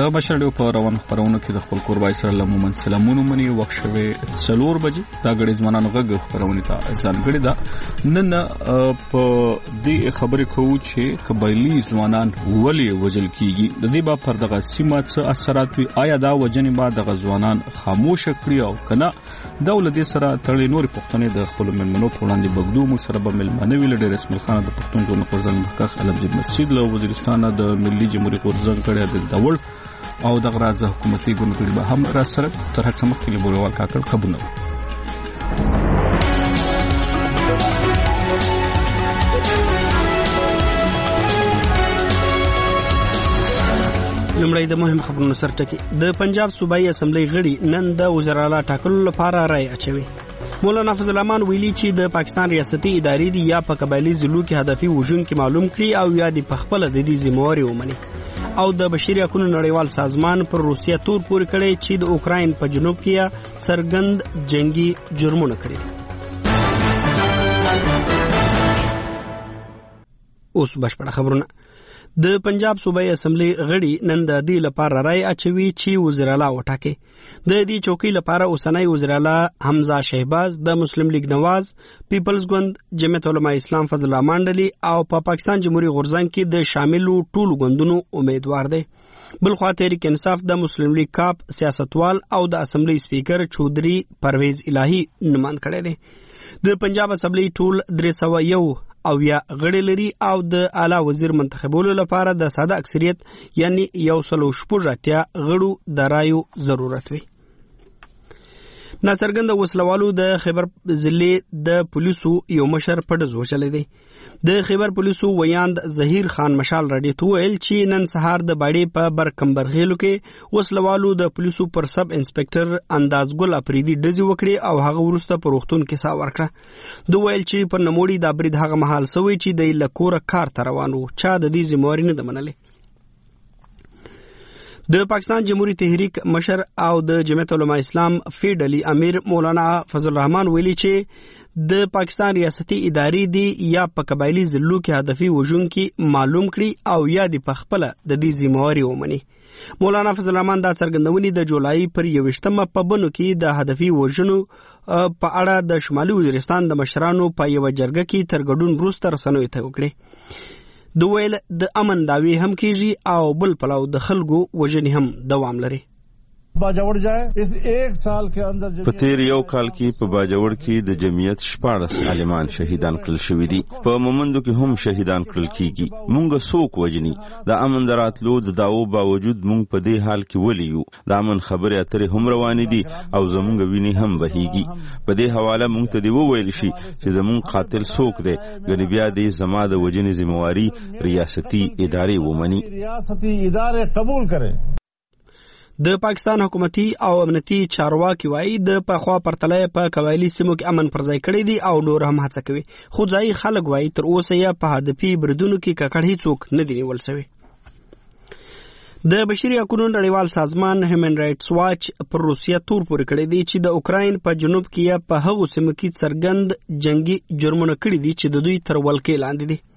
د بشر رادیو په روان خبرونه کې د خپل کوربای سره لمومن سلامونه مني وخت شوه 4 بجې دا غړي ځوانانو غږ خبرونه ته ځانګړي ده نن په دې خبرې کوو چې قبایلی ځوانان ولې وجل کیږي د دې په پر دغه سیمه څه اثرات وي آیا دا وجنې بعد دغه ځوانان خاموش کړی او کنه دولت سره تړلې نور پښتنې د خپل ملمنو په وړاندې بغدو مو سره به ملمنه ویل ډېر اسماعیل خان د پښتون ژوند پرځن مخکخ علم مسجد له وزیرستان د ملي جمهوریت ورزن کړی د دول او د غراز حکومتي ګوندګړي به هم را سره تر هڅه مخکې لبوروا کاکل خبرونه لمړی د مهم خبرونو سرټکی د پنجاب صوبایي اسمبلی غړي نن د وزراله ټاکلو لپاره رائے اچوي مولانا فضل الرحمن ویلي چې د پاکستان ریاستي ادارې دی یا په قبایلی ضلعو کې هدفي وژن کې معلوم کړي او یا د پخپل د دې ذمہواري ومني او د بشري حقوقو نړیوال سازمان پر روسیا تور پورې کړي چې د اوکراین په جنوب کې سرګند جنگي جرمونه کړي اوس بشپړه خبرونه د پنجاب صوبایي اسمبلی غړي نن د دې لپاره رائے اچوي چې وزراله وټاکي د دې چوکۍ لپاره اوسنۍ وزراله حمزه شهباز د مسلم لیگ نواز پیپلز ګوند جمعیت علماء اسلام فضل الرحمن ډلي او په پاکستان جمهوریت غورځنګ کې د شاملو ټولو ګوندونو امیدوار دي بل خوا تحریک انصاف د مسلم لیگ کاپ سیاستوال او د اسمبلی سپیکر چودري پرویز الهی نمائند کړي دي د پنجاب اسمبلی ټول 301 او یا غړي لري او د اعلی وزیر منتخبولو لپاره د ساده اکثریت یعنی 114 غړو د رایو ضرورت وي ناڅرګند وسلوالو د خیبر ضلع د پولیسو یو مشر په دزو چلې دي د خیبر پولیسو ویاند ظهیر خان مشال رډي تو ویل چې نن سهار د باډي په برکمبرغیلو کې وسلوالو د پولیسو پر سب انسپکټر اندازګل اپریدي دزي وکړي او هغه ورسته په روختون کې سا ورکړه دوی ویل چې په نموړي د برید هغه محل سوي چې د لکور کار روانو چا د دې ذمہواري نه منلې د پاکستان جمهوریت تحریک مشر او د جمعیت علماء اسلام فیډلی امیر مولانا فضل الرحمن ویلي چې د پاکستان ریاستي ادارې دی یا په قبایلی ضلعو کې هدفي وژن کې معلوم کړي او یا د پخپل د دې ذمہواري ومني مولانا فضل الرحمن دا څرګندونې د جولای پر 21 په بنو کې د هدفي وژنو په اړه د شمالي وزیرستان د مشرانو په یو جرګه کې تر ګډون وروسته رسنوي ته وکړي دویل د امن داوی هم کیږي او بل پلاو د خلکو وژنې هم دوام لري باجوړ جای اس 1 سال کې اندر په تیر یو کال کې په باجوړ کې د جمعیت 14 عالمان شهیدان کړل شوی دي په مومندو کې هم شهیدان کړل کیږي مونږ څوک وجني د امن دراتلو د داو باوجود مونږ په دې حال کې ولیو د امن خبرې اترې هم روانې دي او زمونږ ویني هم بهيږي په دې حواله مونږ ته دی وویل شي چې زمونږ قاتل څوک دی غني بیا دې زما د وجنې ذمہواری ریاستي ادارې ومني ریاستي ادارې قبول کړي د پاکستان حکومتي او امنیتي چارواکي وایي د پخوا پرتلې په قبایلی سیمو کې امن پرځای کړی دی او نور هم هڅه کوي خو ځای خلک وایي تر اوسه یې په هدفي بریدونو کې ککړ هیڅوک نه دی نیول شوی د بشري حقوقو نړیوال سازمان هیومن رائټس واچ پر روسیا تور پورې کړی دی چې د اوکراین په جنوب کې په هغو سیمو کې څرګند جنگي جرمونه کړی دي چې د دوی تر ولکې لاندې دي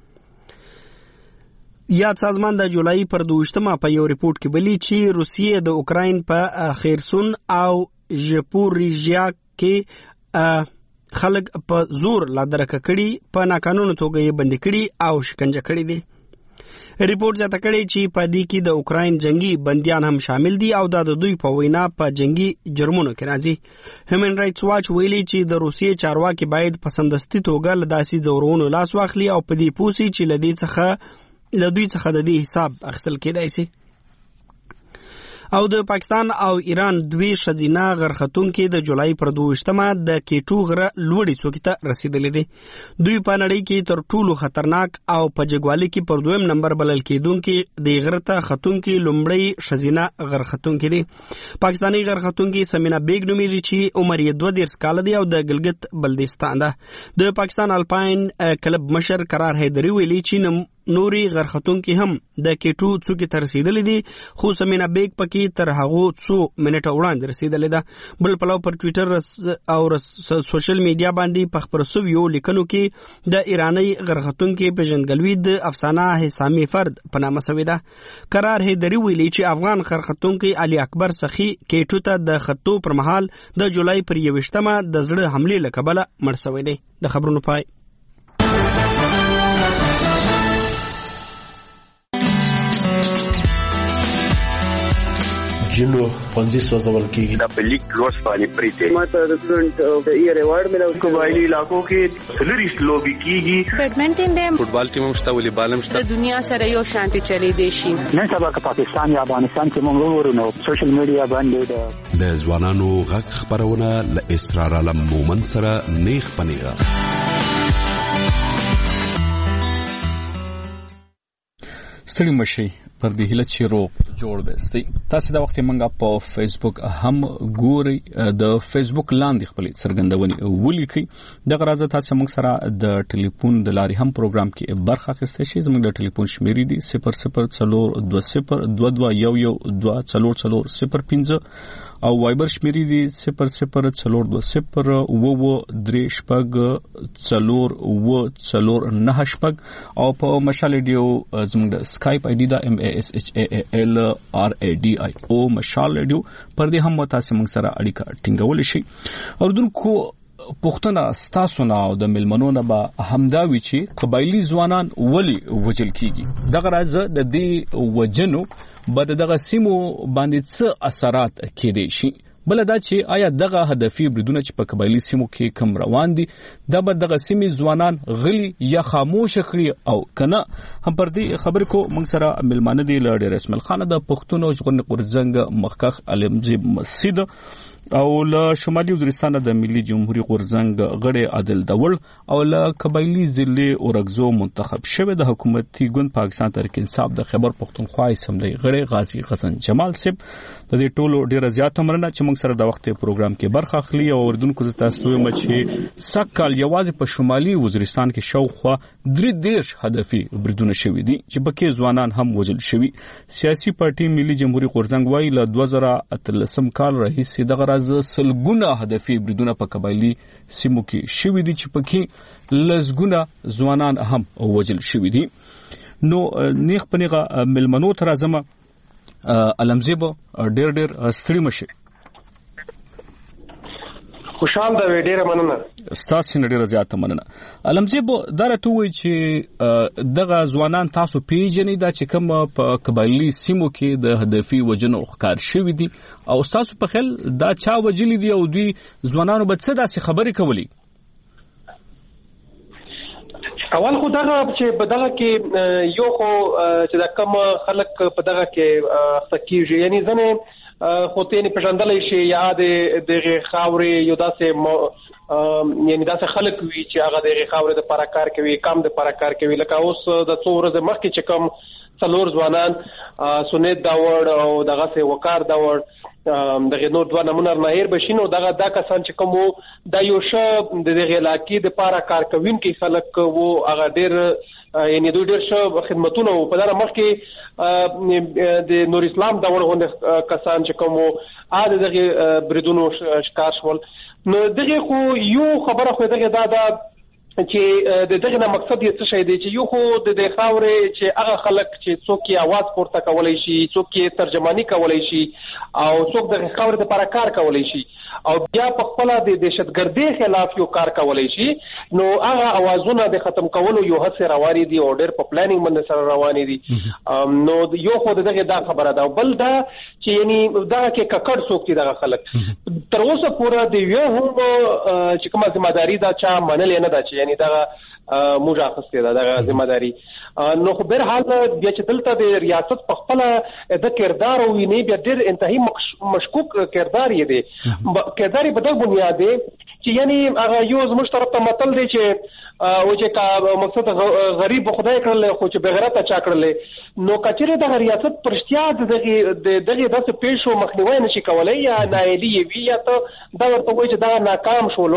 یاد سازمان د جولای پر 22 په یو ریپورت کې بلی چې روسیه د اوکراین په خیرسون او ژپوریژیا کې خلک په زور لا درکه کړي په ناقانونه توګه یې بندي کړي او شکنجه کړي دي ریپورت ځکه کړي چې په دې کې د اوکراین جنگي بنديان هم شامل دي او د دوی په وینا په جنگي جرمونو کې راځي هیومن رائټس واچ ویلي چې د روسیې چارواکي باید په سمدستي توګه لداسي زورونو لاس واخلي او په دې پوسي چې لدی څخه لدوی څخه د دې حساب اخیستل کېدای شي او د پاکستان او ایران دوی شذینا غرختونکو د جولای پر 22 د کیټو غره لوړی څوکۍ ته رسیدلې دي دوی په نړۍ کې تر ټولو خطرناک او په جګوالي کې پر 2 نمبر بلل کېدونکو د غرته خطونکو لومړی شذینا غرختونکو دي پاکستاني غرختونکو سمینا بیگ نومېږي چې عمر یې 2 کال دی او د ګلګت بلدستان ده د پاکستان الپاین کلب مشر قرار حیدری ویلي چې نوري غرختونکو هم د کېټو څوکې ته رسیدلې دي خو سمینا بیگ پکې تر هغه څو منټه وړاندې رسیدلې ده. بل پلو پر ټوئیټر او سوشل میډیا باندې په خبرو سویو لیکنو کې د ایرانی غرختونکو پیژندګلوي د افسانه حسامي فرد په نامه سوی ده. قرار هیدری ویلي چې افغان غرختونکو علي اکبر سخي کېټو ته د خطو پر مهال د جولای پر 21مه د زړه حمله لکبله مړ شوی دی. د خبرونو پای. جنو پنځه سوځول کېږي د پلیک روز باندې پریته ماته د سټوډنټ ایئر ایوارډ ملو قبایلی علاقو کې سلریست لوبي کېږي بیډمنټن د فوټبال ټیم هم شته والیبال هم شته د دنیا سره یو شانتي چلی دی شي. نن سبا که پاکستان یا افغانستان کې موږ ورونو سوشل میډیا باندې د ځوانانو غږ خبرونه ل اسرار علم مومن سره نیخ پنیغه. ستړي مشي پر دې هله چې روغ جوړ بستي. تاسو دا وخت منګه په فیسبوک هم ګوري د فیسبوک لاندې خپل څرګندونې ولیکي. دغه راځه تاسو موږ سره د ټلیفون د لارې هم پروګرام کې برخه اخیستئ شئ. زموږ د ټلیفون شمیرې دي 0020224005 او وایبر شمیرې دي 0040234494 او په مشال ریډیو زموږ د سکایپ آی ډی دا MASHALRADIO مشال ریډیو پر دې هم تاسو موږ سره اړیکه ټینګول شي. اوردونکو پښتنه ستاسو نه او د ملمنو نه به همداوي چې قبایلی ځوانان ولی وجل کیږي. دغه راز د دې وجنو بد دغه سیمو باندې څه اثرات کېدي شي. بل دا چې آیا دغه هدفي بریدونه چې په قبایلی سیمو کې کم روان دي دا به دغه سیمې ځوانان غلي یا خاموش کړي او کنه. هم پر دې خبر کو موږ سره ملمانه دي لړ رسمل خان د پښتون او ژغورنې قرزنګ مخکخ علمزي مسجد او له شمالي وزیرستان د ملي جمهوریت غورزنګ غړي عادل دول او له قبایلی ضلع اورګزو منتخب شوه د حکومتي ګوند پاکستان تحریک انصاف د خیبر پختونخوا اسمبلی غړي غازی حسن جمال صاحب د دې ټولو ډیره زیاته مرنه چې موږ سره د وخت پروګرام کې برخه اخلي. او اردوونکو زه تاسو ته مچې سکهال یوازې په شمالي وزیرستان کې شاوخوا 3 هدفي بریدونه شوي دي چې پکې ځوانان هم وژل شوي. سیاسي پارټي ملي جمهوریت غورزنګ وايي له 2013 کال راهیسې دغه راز سلګونه هدفي بریدونه په قبایلی سیمو کې شوي دي چې پکې لزګونه ځوانان هم وژل شوي دي. نو نیخ پنیغه ملمنو تر ازمه علمزیبو ډېر ستړي مشه. خوشحال دا ډیره مننه. ستاسو نه ډیره زیاته مننه. علمزیبو دا راته وایي چې دغه ځوانان تاسو پیژنې دا چې کوم په قبایلی سیمو کې د هدفي وجنو ښکار شوي دي او تاسو په خیال دا چا وجلی دي او دوی ځوانانو به څه داسې خبرې کولې؟ اول خو دغه چې په دغه کې یو خو چې دا کوم خلک په دغه کې سکیږي یعنی ځنه خو ته نه پېژندلای شي یا د خاورې یو داسې یعنی داسې خلک وي چې هغه د خاورې د لپاره کار کوي کم د لپاره کار کوي. لکه اوس د څو ورځې مخکې چې کوم څلور ځوانان سنت داوړ او دغه سه وقار داوړ دغه نور دوه نمونه ماهر بشینو دغه دا کسان چې کوم د یو شب د دغه علاقې د لپاره کار کوونکي خلک وو هغه ډېر یعنی دوی ډېر ښه خدمتونه په دغه مخ کې د نور اسلام داوړ غونډه کسان چې کوم دغه بریدونو شکار شول. نو دغه خو یو خبره خو دغه دا چې دغه نه مقصد یې څه شي دی چې یو خو د خاورې چې هغه خلک چې څوک یې आवाज پورته کولای شي څوک یې ترجمانی کولای شي او څوک د خاورې لپاره کار کولای شي او بیا په خپل د دهشتګردۍ خلاف یو کار کولای شي نو هغه اوازونه د ختم کولو یو هڅه روانې دي او ډېر په پلانینګ باندې سره روانې دي. نو یو خو دغه دا خبره ده بل دا چې یعنی دا کې ککړ څوک دي دغه خلک تر اوسه پورې د یو هم چې کومه ځماداري دا چا منل نه ده چې یعنی دا موږ اخستې ده دغه ځماداري. نو خو بهر حال بیا چې دلته د ریاست په خپل د کردار او ویني بیا ډېر انتهایی مشکوک کردار یې دی کردار په دغه بنیاد دی چې یعنی هغه یو زموږ طرف ته متل دی چې او چې کا مقصد غریب خدای کړل خو چې بغیرته چا کړل نو کچره د ریاست پرشتیا دغه داسې پیښو مخنیوي نشي کولای یا نااهلي وي یا ته دا ورته وایي چې دا ناکام شولو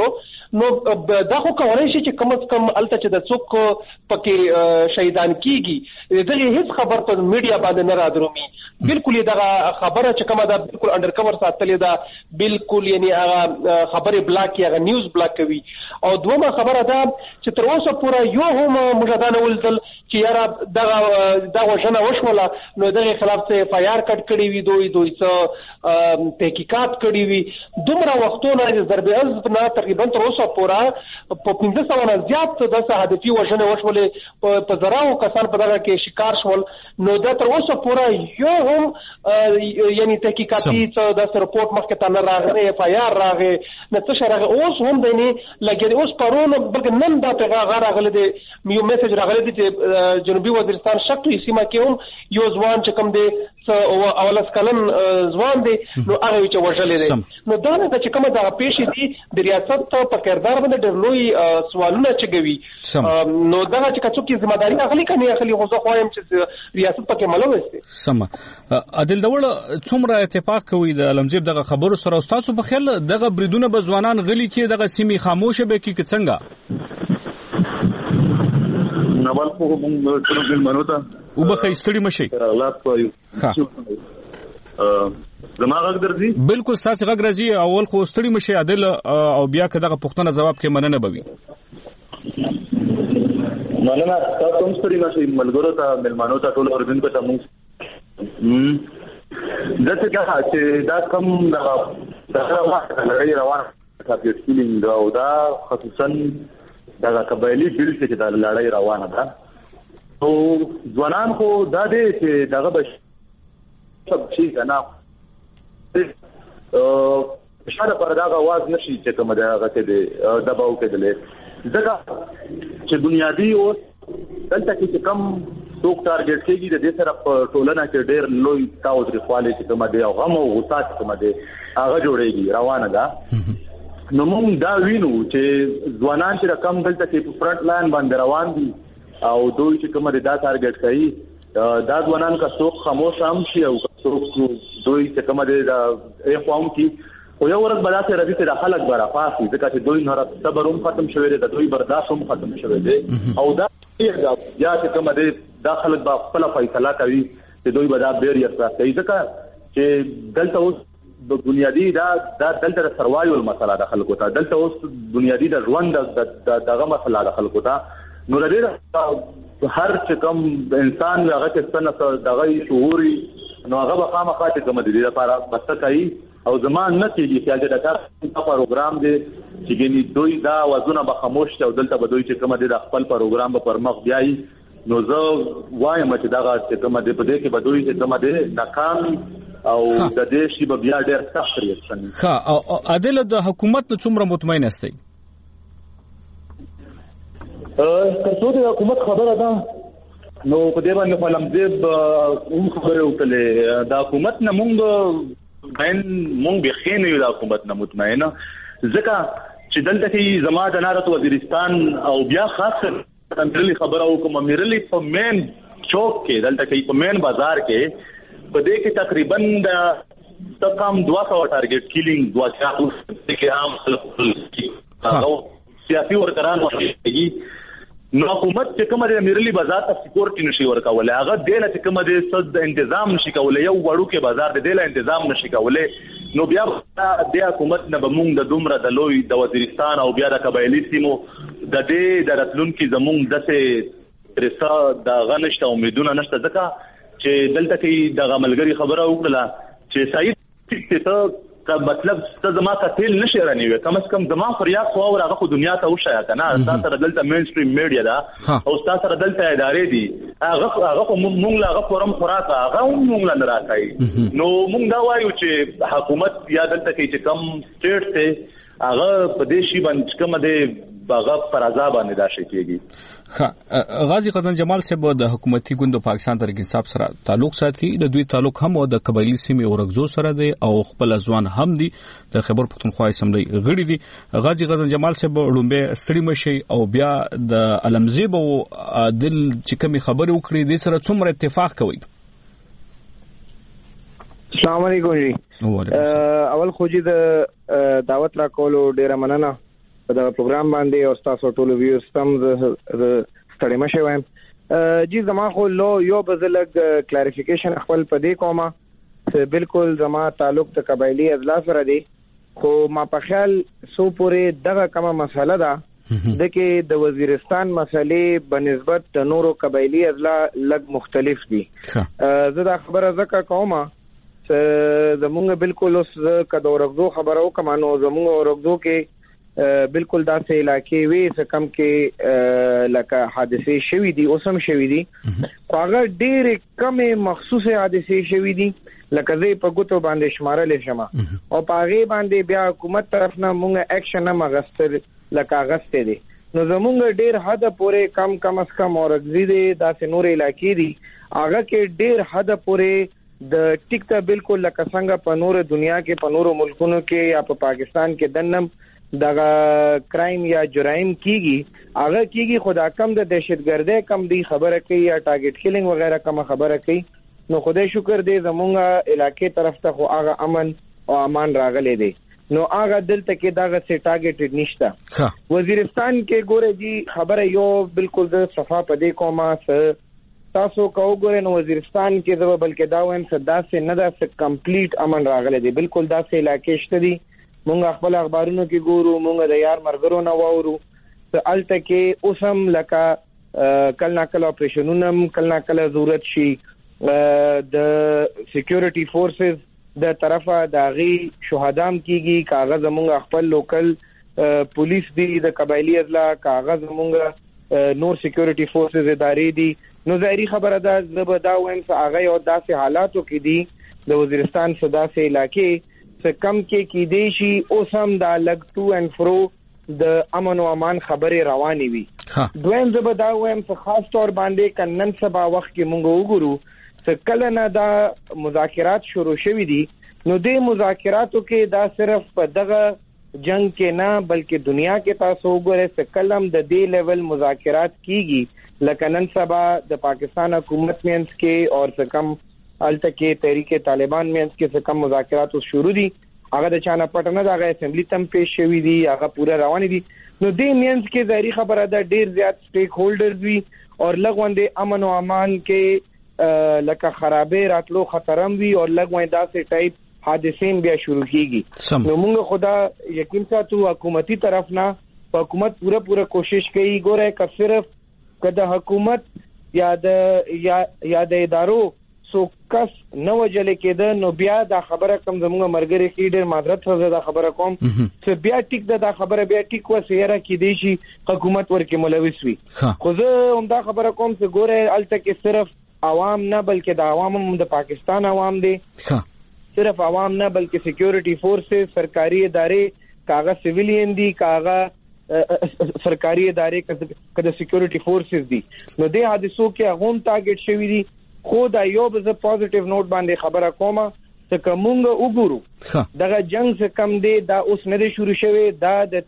نو دا خو کولای شي چې کم از کم الته چې د څوک پکې شهیدان کیږي دغه هیڅ خبر په میډیا باندې نه رادرومي بالکل دا خبره چې کومه دا بالکل انډر کور ساتلې دا بالکل یعنی هغه خبره بلاک یا نیوز بلاک کوي او دومره خبره ده چې تر اوسه پورې یو هم مجدانه ولدل چې یاره دا وژنه وشوله نو دغه خلاف څه اف آی آر کټ کړی وي دوی څه تحقیقات کړی وي دومره وختونه ضرب عزت نه تقریبا تر اوسه پورې په 1500 نه زیات د هدفي وژنه وشولې په زراو کسان په دغه کې شکار شول نو دا تر اوسه پورې یو هم یعنی تحقیقاتي څه د رپورت مخکې ته نه راغلی اف آی آر راغی نه څه شرغه اوس هم دني لګي اوس پرونه بلکې نن دا پیغام راغلی دی یو میسج راغلی دی چې جنوبي وزیرستان شکل سیمه کې هم یو ځوان چې کوم دی اولس کلن ځوان دی نو هغه چې وژلې دی نو دا نه چې کومه دا پېښې دي د ریاست په کردار باندې ډېر لوی سوالونه چګوي نو دا چې څوک ذمہ داری اخلي کني اخلي خو زه خوایم چې ریاست پکې ملوث دی سم عادل دول څومره اتفاق کوي د علمزیب دغه خبرو سره تاسو په خیال دغه بریدونه به ځوانان غلي کې دغه سیمې خاموشه به کې څنګه نوال خو موږ ټول منوتا او به خېستړي مشي زما غږ درځي بالکل ساسي غږ راځي اول خو ستړي مشي عادل او بیا کداغه پښتنه جواب کې مننه بوي مننه تاسو هم ستړي مشي ملګرو ته ملمانو ته ټول اورګن کو ته موږ دته چې دا کوم دا روان تاسو فیلینګ او دا خصوصا دا قبایلی بیل چې دا لړۍ روانه ده او ځوانان خو دا دي چې دغه بش سب شي کنه شاده پر دا आवाज نشي چې کوم دا غته دي دباو کېدل ځکه چې بنیادی او دلته کې کم څوک ټارګټ کېږي د دې سره په ټولنه کې ډېر لوی تاوتریخوالی چې کوم دی او غم او غصه چې کوم دی هغه جوړېږي روانه ده نو موږ دا وینو چې ځوانان چې رقم دلته کې په فرنٹ لاین باندې روان دي او دوی چې کومه دا ټارګټ کوي دا ځوانان کا څوک خاموش هم شي او څوک دوی چې کومه دا قوم کې خو یو ورځ به داسې راځي چې د خلک به راپاسي ځکه چې دوی نه صبر هم ختم شوی دی د دوی برداشت هم ختم شوی دی او دا یا چې کومه دی دا خلک به خپله فیصله کوي چې دوی به دا بیر احساس کوي ځکه چې دلته اوس بنیادی دا دلته د سروایول مسله د خلکو ته دلته اوس بنیادی د ژوند دغه مسله د خلکو ته نو د دې هر چې کوم انسان هغه کې څنګه دغه شعوري نو هغه به خامخا چې کوم دي لپاره بس کوي او زمان نه کېږي چې دا کار پروګرام دی چې ګني دوی دا وزونه به خاموش او دلته به دوی چې کوم دي د خپل پروګرام په پرمخ بیاي نو زه وایم چې دا چې کوم دي په دې کې به دوی چې کوم دي ناکام او د دې شی به بیا ډېر سخت ریاکشن او عادل د حکومت ته څومره مطمئن استئ تاسو د حکومت خبره ده نو په دې باندې فلم دې هم خبره وکړه د حکومت نه مونږ به خینه یو د حکومت نه مطمئنه ځکه چې دلته کې زما د نارت وزیرستان او بیا خاص تمرلي خبره وکم امرلي په مین چوک کې دلته کې په مین بازار کې په دې کې تقریبا د تقام 200 ټارګټ کیلینګ 200 کې عام سیاسي ورکران وشي نو حکومت چې کومه د امرلي بازار ته سکیورټي نشي ورکول هغه د لته کومه د صد تنظیم نشي کولای یو وړو کې بازار د له تنظیم نشي کولای نو بیا د حکومت نه بمونږ د دومره د لوی د وزیرستان او بیا د قبایلی سیمو د دې د راتلونکو زمونږ دسه رسا د غنښت امیدونه نشته ځکه چې دلته کې د غملګری خبره وکړه چې صحیح ته مطلب ته زما کتل نشي رانیوي کم از کم زما فریاد خو هغه خو دنیا ته وشایا کنه تاسو سره دلته مین سټریم میډیا دا او تاسو سره دلته ادارې دي هغه مونږ لا هغه فورم خوراک هغه مونږ لا نه راکای نو مونږ دا وایو چې حکومت یا دلته کې چې کم سټیټ ته هغه په دې شی باندې کوم دې باغ پر عذاب نه دا شي کېږي غازی قزن جمال صاحب د حکومتي ګوند پاکستان تحریک انصاف سره تعلق ساتي د دوی تعلق هم د قبایلی سیمې اورګزو سره دی او خپل ځوان هم دي د خیبر پختونخوا اسمبلی غړي دي غازی قزن جمال صاحب لومبه ستړي مشي او بیا د علمزیب او عادل چې کوم خبرې وکړي د سره څومره اتفاق کوي السلام علیکم جی اول خو جی د دعوت را کولو ډیره مننه په دا پروګرام باندې او تاسو ټول ویورز تم ستړي مشه وایم جی زما خو لو یو بزلګ کلیریفیکیشن خپل پدې کومه چې بالکل زما تعلق د قبایلی اجلاس سره دی خو ما په خیال سو پورې دغه کومه مسله ده د کې د وزیرستان مسلې بنسبت د نورو قبایلی اجلاس لږ مختلف دي زه دا خبره ځکه کومه چې زمونږ بالکل اوس کده ورغزو خبرو کمانو زمونږ ورغزو کې بالکل داسې علاقې وي چې کم کې لکه حادثه شوي دي اوسم شوي دي خو هغه ډېرې کمې مخصوصه حادثه شوي دي لکه زه په ګوتو باندې شمارلې شمه او په هغې باندې بیا حکومت طرف نه مونږ اکشن هم اغستل لکه اغستې دي نو زمونږ ډېر حد پورې کم از کم اورګزي دي داسې نور علاقې دي هغه کې ډېر حد پورې د ټیک ته بالکل لکه څنګه په نور دنیا کې په نورو ملکونو کې یا په پاکستان کې دنم دغه کرایم یا جرایم کیږي هغه کیږي خدا کم د دهشتګردۍ کم دی خبره کوي یا ټارګټ کیلینګ وغیرہ کم خبره کوي نو خدای شکر دې زمونږه علاقې طرف ته خو هغه امن او امان راغلی دی نو هغه دلته کې دغه سي ټارګټ نشته وزیرستان کې ګوره جی خبره یو بالکل د صفه پدې کومه تاسو کو ګورئ نو وزیرستان کې زو بلکې دا وایم صدا سے نه دا کمپلیټ امن راغلی دی بالکل دا سه علاقې شته دي مونږ خپل اخبارونو کې ګورو مونږ د یار مرګرو نه وورو ته الته کې اوسم لکه کله کله اپریشنونم کله کله ضرورت شي د سکیورټي فورسز د طرفه داغي شهادام کیږي کاغذ مونږ خپل لوکل پولیس دی د قبایلی اضلاع کاغذ مونږ نور سکیورټي فورسز ادارې دي نو ظاهري خبره ده زبدا وین څه هغه یو داسې حالاتو کې دي د وزیرستان صدا سه علاقې څه کم کې دی شي اوسم دا لګ ټو اینڈ فرو د امن او امان خبره رواني وي دویم زبدا وین څه خاص طور باندې کنن سبا وخت کې مونږ وګورو څه کله نه دا مذاکرات شروع شوي دي نو د مذاکراتو کې دا صرف په دغه جنگ کې نه بلکې دنیا کې تاسو وګورئ څه کلم د دې لیول مذاکرات کیږي لکه نن سبا د پاکستان حکومت مینس کې اور څه کم الته کې تحریک طالبان مینس کې څه کم مذاکرات شروع دي هغه د چانه پټنه د اسمبلی تم پیش شوی دي هغه پورا روان دي نو د مینس کې ظاهري خبره ده ډیر زیات سټیک هولډرز وي اور لګوندې امن او امان کې لکه خرابې راتلو خطرم وي اور لګوندې داسې ټایپ حادثین بیا شروع کیږي نو موږ خدا یقین ساتو حکومتي طرف نه حکومت پورا کوشش کوي ګوره که صرف کله حکومت یا د ادارو سو کس نو وجل کېده نو بیا دا خبره کم زموږ مرګري کې ډېر معذرت سره دا خبره کوم چې بیا ټیک دا خبره بیا ټیک وسیره کې دی شي حکومت ورکه ملوث وي خو زه هم دا خبره کوم چې ګوره الته کې صرف عوام نه بلکې د عوام هم د پاکستان عوام دي صرف عوام نه بلکې سکیورټي فورسز سرکاري ادارې کاغه سیویلین دي کاغه سرکاري ادارې کده سکیورټي فورسز دي نو د حادثو کې هغه ټارګټ شوی دي خو دا یو به پوزټیو نوٹ باندې خبره کومه چې کومه وګورو دغه جنگ څخه کم دی دا اوس نه شروع شوی دا د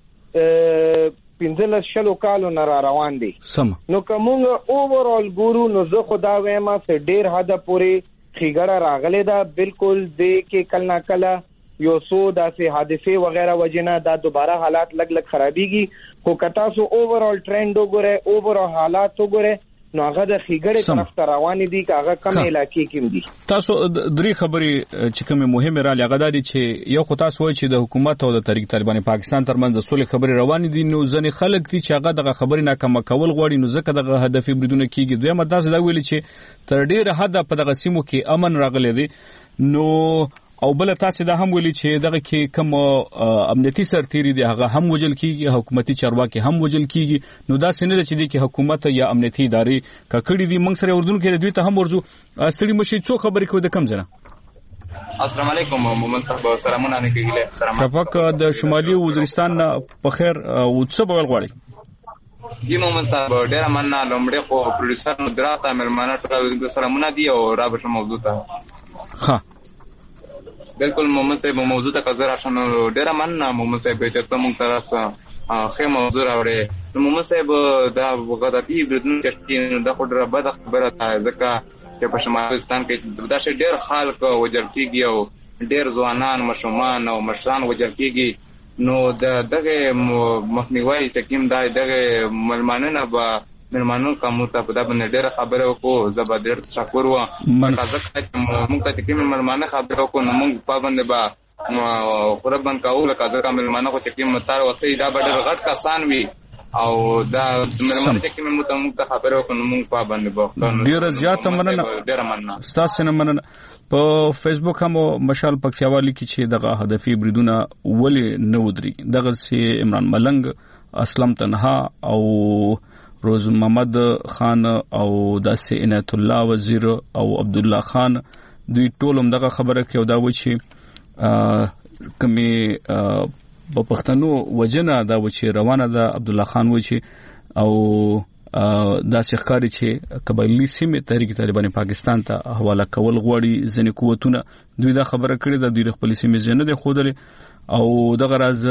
15 کالو نه روان دي نو کومه اوورال ګورو نو زه خدا وایم چې ډیر حد پورې خېګړه راغله دا بالکل د کې کله کله یو سو داسې حادثه وغیرہ وجنه دا دوباره حالات لګ خرابيږي خو کتا سو اوورال ټرند وګوره اوورال حالات وګوره نو هغه د خېګړې طرف ته روان دي هغه کم علاقې کې دي تاسو درې خبرې چې کومه مهمه را لغدا دي چې یو خو تاسو وایي چې د حکومت او د تحریک طالبان پاکستان ترمنځ د سولې خبرې روان دي نو ځنې خلک دي چې هغه دغه خبرې ناکامه کول غواړي نو ځکه دغه هدف بریدونه کیږي دوی مداز دا ویلي چې تر ډیره حد په دغه سیمو کې امن راغلی دی نو او بل تاسو دا هم ویلي چې دغه کې کوم امنیتي سرتیری دی هغه هم وجل کیږي حکومتي چارواکي هم وجل کیږي نو دا سینه چې دی کې حکومت یا امنیتي ادارې ککړې دي موږ سره اردن کې دوی ته هم ورزو سړي مشي څو خبرې کوي د کم ځنه السلام علیکم مومن صاحب سلامونه نه کېږي سلام شفق د شمالي وزیرستان په خیر او څه بول غواړي جی مومن صاحب ډیر مننه لومړی خو پروډوسر نو دراته مېرمانه ټول سلامونه دي او را به موضوع ته ها بالکل مومن صاحب موضوع ته کزر آشن ډیر مننه مومن صاحب چې ته مونږ تراسه خې موضوع راوړې نو مومن صاحب دا وغداتي بدون کې د خود رب د خبره ده ځکه چې په شمالستان کې دا شی ډیر خلک وجل کیږي او ډیر ځوانان مشومان او مشران وجل کیږي نو دغه مخنیوي چې کوم دغه ملمانه نه به ملمانو کوم ته په دا باندې ډېر خبره وکړو زبردر تشکر و موږ ته کوم ملمانه خبره وکړو نو موږ پابند به قربان کاوه لکه ځکه ملمانه کو چې کوم متار وسې دا ډېر غټ کسان وي او دا ملمانه چې کوم موږ ته خبره وکړو نو موږ پابند به ډېر زیات مننه ستاسو نه مننه په فیسبوک هم مشال پکتیاوالي کې چې دغه هدفي بریدونه ولې نه ودري دغه سي عمران ملنګ اسلم تنها او روز محمد خان او داسې عنایت الله وزیر او عبد الله خان دوی ټول هم دغه خبره کوي دا و چې کمی په پښتنو وجنه دا و چې روانه ده عبد الله خان و چې او داسې ښکاری چې قبایلی سیمه تحریک طالبان پاکستان ته حواله کول غواړي ځنې قوتونه دوی دا خبره کړې ده دوی خپل سیمه ځنه ده خودلې او دغه راز